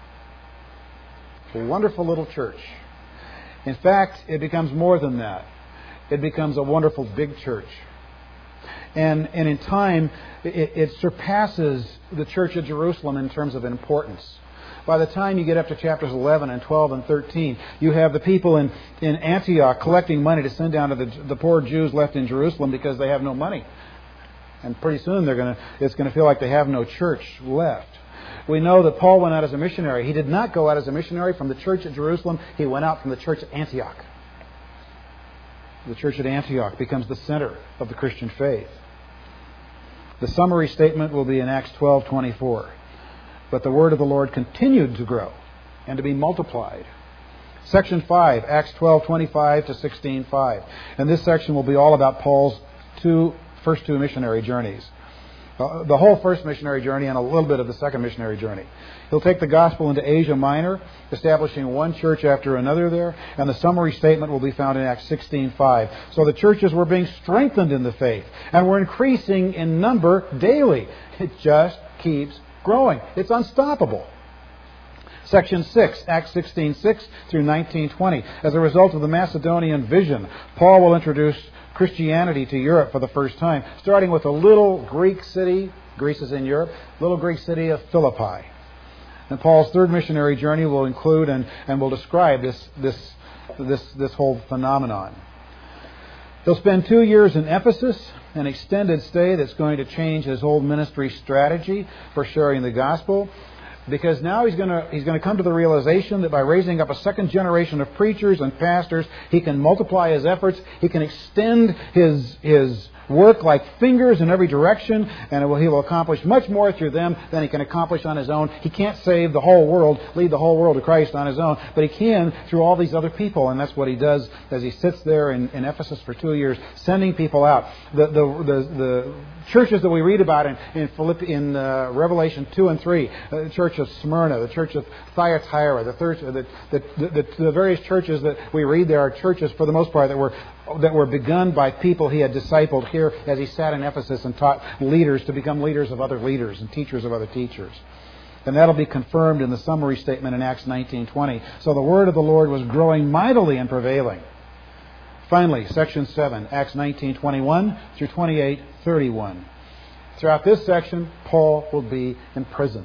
A wonderful little church. In fact, it becomes more than that. It becomes a wonderful big church. And, and in time, it, it surpasses the church of Jerusalem in terms of importance. By the time you get up to chapters eleven and twelve and thirteen, you have the people in, in Antioch collecting money to send down to the, the poor Jews left in Jerusalem because they have no money. And pretty soon they're going to, it's going to feel like they have no church left. We know that Paul went out as a missionary. He did not go out as a missionary from the church at Jerusalem. He went out from the church at Antioch. The church at Antioch becomes the center of the Christian faith. The summary statement will be in Acts twelve twenty-four. But the word of the Lord continued to grow and to be multiplied. Section five, Acts twelve twenty-five to sixteen five. And this section will be all about Paul's two first two missionary journeys. Uh, the whole first missionary journey and a little bit of the second missionary journey. He'll take the gospel into Asia Minor, establishing one church after another there, and the summary statement will be found in Acts sixteen five. So the churches were being strengthened in the faith and were increasing in number daily. It just keeps growing. It's unstoppable. Section six, Acts sixteen six through nineteen twenty. As a result of the Macedonian vision, Paul will introduce Christianity to Europe for the first time, starting with a little Greek city, Greece is in Europe, little Greek city of Philippi. And Paul's third missionary journey will include and, and will describe this, this, this, this whole phenomenon. He'll spend two years in Ephesus, an extended stay that's going to change his whole ministry strategy for sharing the gospel. Because now he's going to he's going to come to the realization that by raising up a second generation of preachers and pastors, he can multiply his efforts. He can extend his his work like fingers in every direction, and it will, he will accomplish much more through them than he can accomplish on his own. He can't save the whole world, lead the whole world to Christ on his own, but he can through all these other people, and that's what he does as he sits there in, in Ephesus for two years, sending people out. The the the, the churches that we read about in in, Philippi, in uh, Revelation two and three, the church of Smyrna, the church of Thyatira, the, third, the, the, the, the various churches that we read there are churches for the most part that were that were begun by people he had discipled here as he sat in Ephesus and taught leaders to become leaders of other leaders and teachers of other teachers. And that'll be confirmed in the summary statement in Acts nineteen twenty. So the word of the Lord was growing mightily and prevailing. Finally, section seven, Acts nineteen twenty-one through twenty-eight thirty-one. Throughout this section, Paul will be in prison.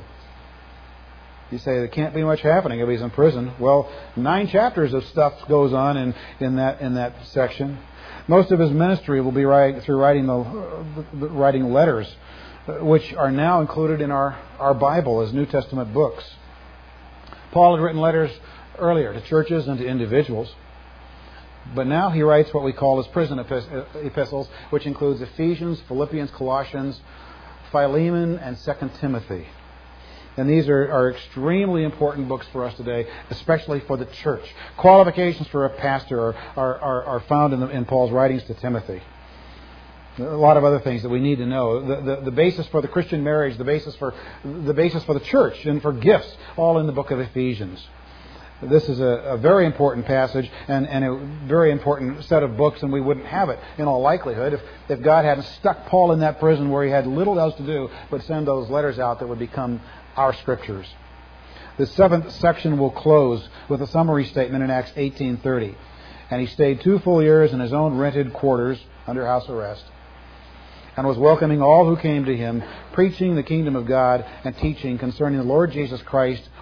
You say there can't be much happening if he's in prison. Well, nine chapters of stuff goes on in, in that in that section. Most of his ministry will be right, through writing the, the writing letters, which are now included in our, our Bible as New Testament books. Paul had written letters earlier to churches and to individuals, but now he writes what we call his prison epistles, which includes Ephesians, Philippians, Colossians, Philemon, and Second Timothy. And these are, are extremely important books for us today, especially for the church. Qualifications for a pastor are, are, are, are found in, the, in Paul's writings to Timothy. A lot of other things that we need to know. The, the, the basis for the Christian marriage, the basis for the basis for the church, and for gifts, all in the book of Ephesians. This is a, a very important passage and, and a very important set of books, and we wouldn't have it in all likelihood if, if God hadn't stuck Paul in that prison where he had little else to do but send those letters out that would become our scriptures. The seventh section will close with a summary statement in Acts eighteen thirty. And he stayed two full years in his own rented quarters under house arrest, and was welcoming all who came to him, preaching the kingdom of God and teaching concerning the Lord Jesus Christ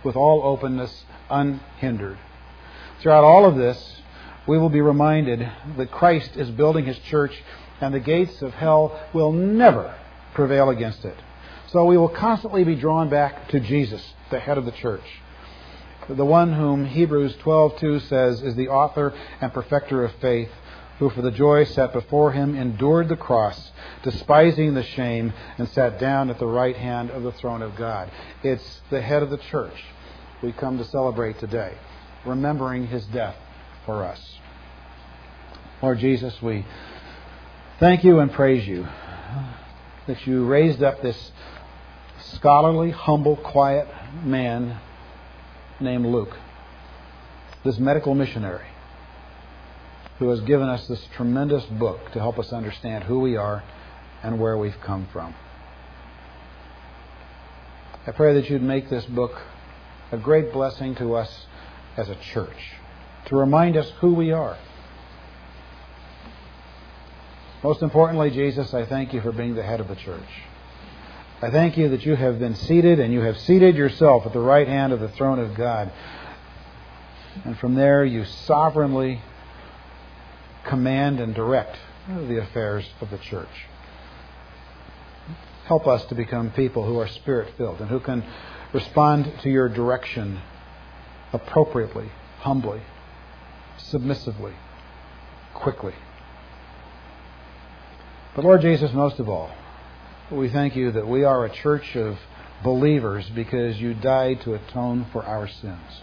with all openness, unhindered. Throughout all of this, we will be reminded that Christ is building His church, and the gates of hell will never prevail against it. So we will constantly be drawn back to Jesus, the head of the church, the one whom Hebrews twelve two says is the author and perfecter of faith, who for the joy set before Him endured the cross, despising the shame, and sat down at the right hand of the throne of God. It's the head of the church we come to celebrate today, remembering His death for us. Lord Jesus, we thank You and praise You that You raised up this scholarly, humble, quiet man named Luke, this medical missionary who has given us this tremendous book to help us understand who we are and where we've come from. I pray that You'd make this book a great blessing to us as a church, to remind us who we are. Most importantly, Jesus, I thank You for being the head of the church. I thank You that You have been seated, and You have seated Yourself at the right hand of the throne of God. And from there, You sovereignly command and direct the affairs of the church. Help us to become people who are Spirit-filled and who can respond to Your direction appropriately, humbly, submissively, quickly. But Lord Jesus, most of all, we thank You that we are a church of believers because You died to atone for our sins.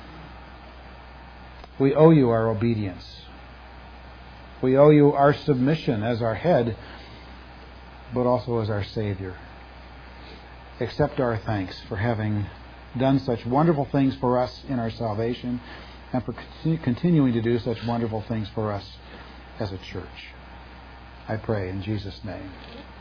We owe You our obedience. We owe You our submission as our head, but also as our Savior. Accept our thanks for having done such wonderful things for us in our salvation, and for continuing to do such wonderful things for us as a church. I pray in Jesus' name.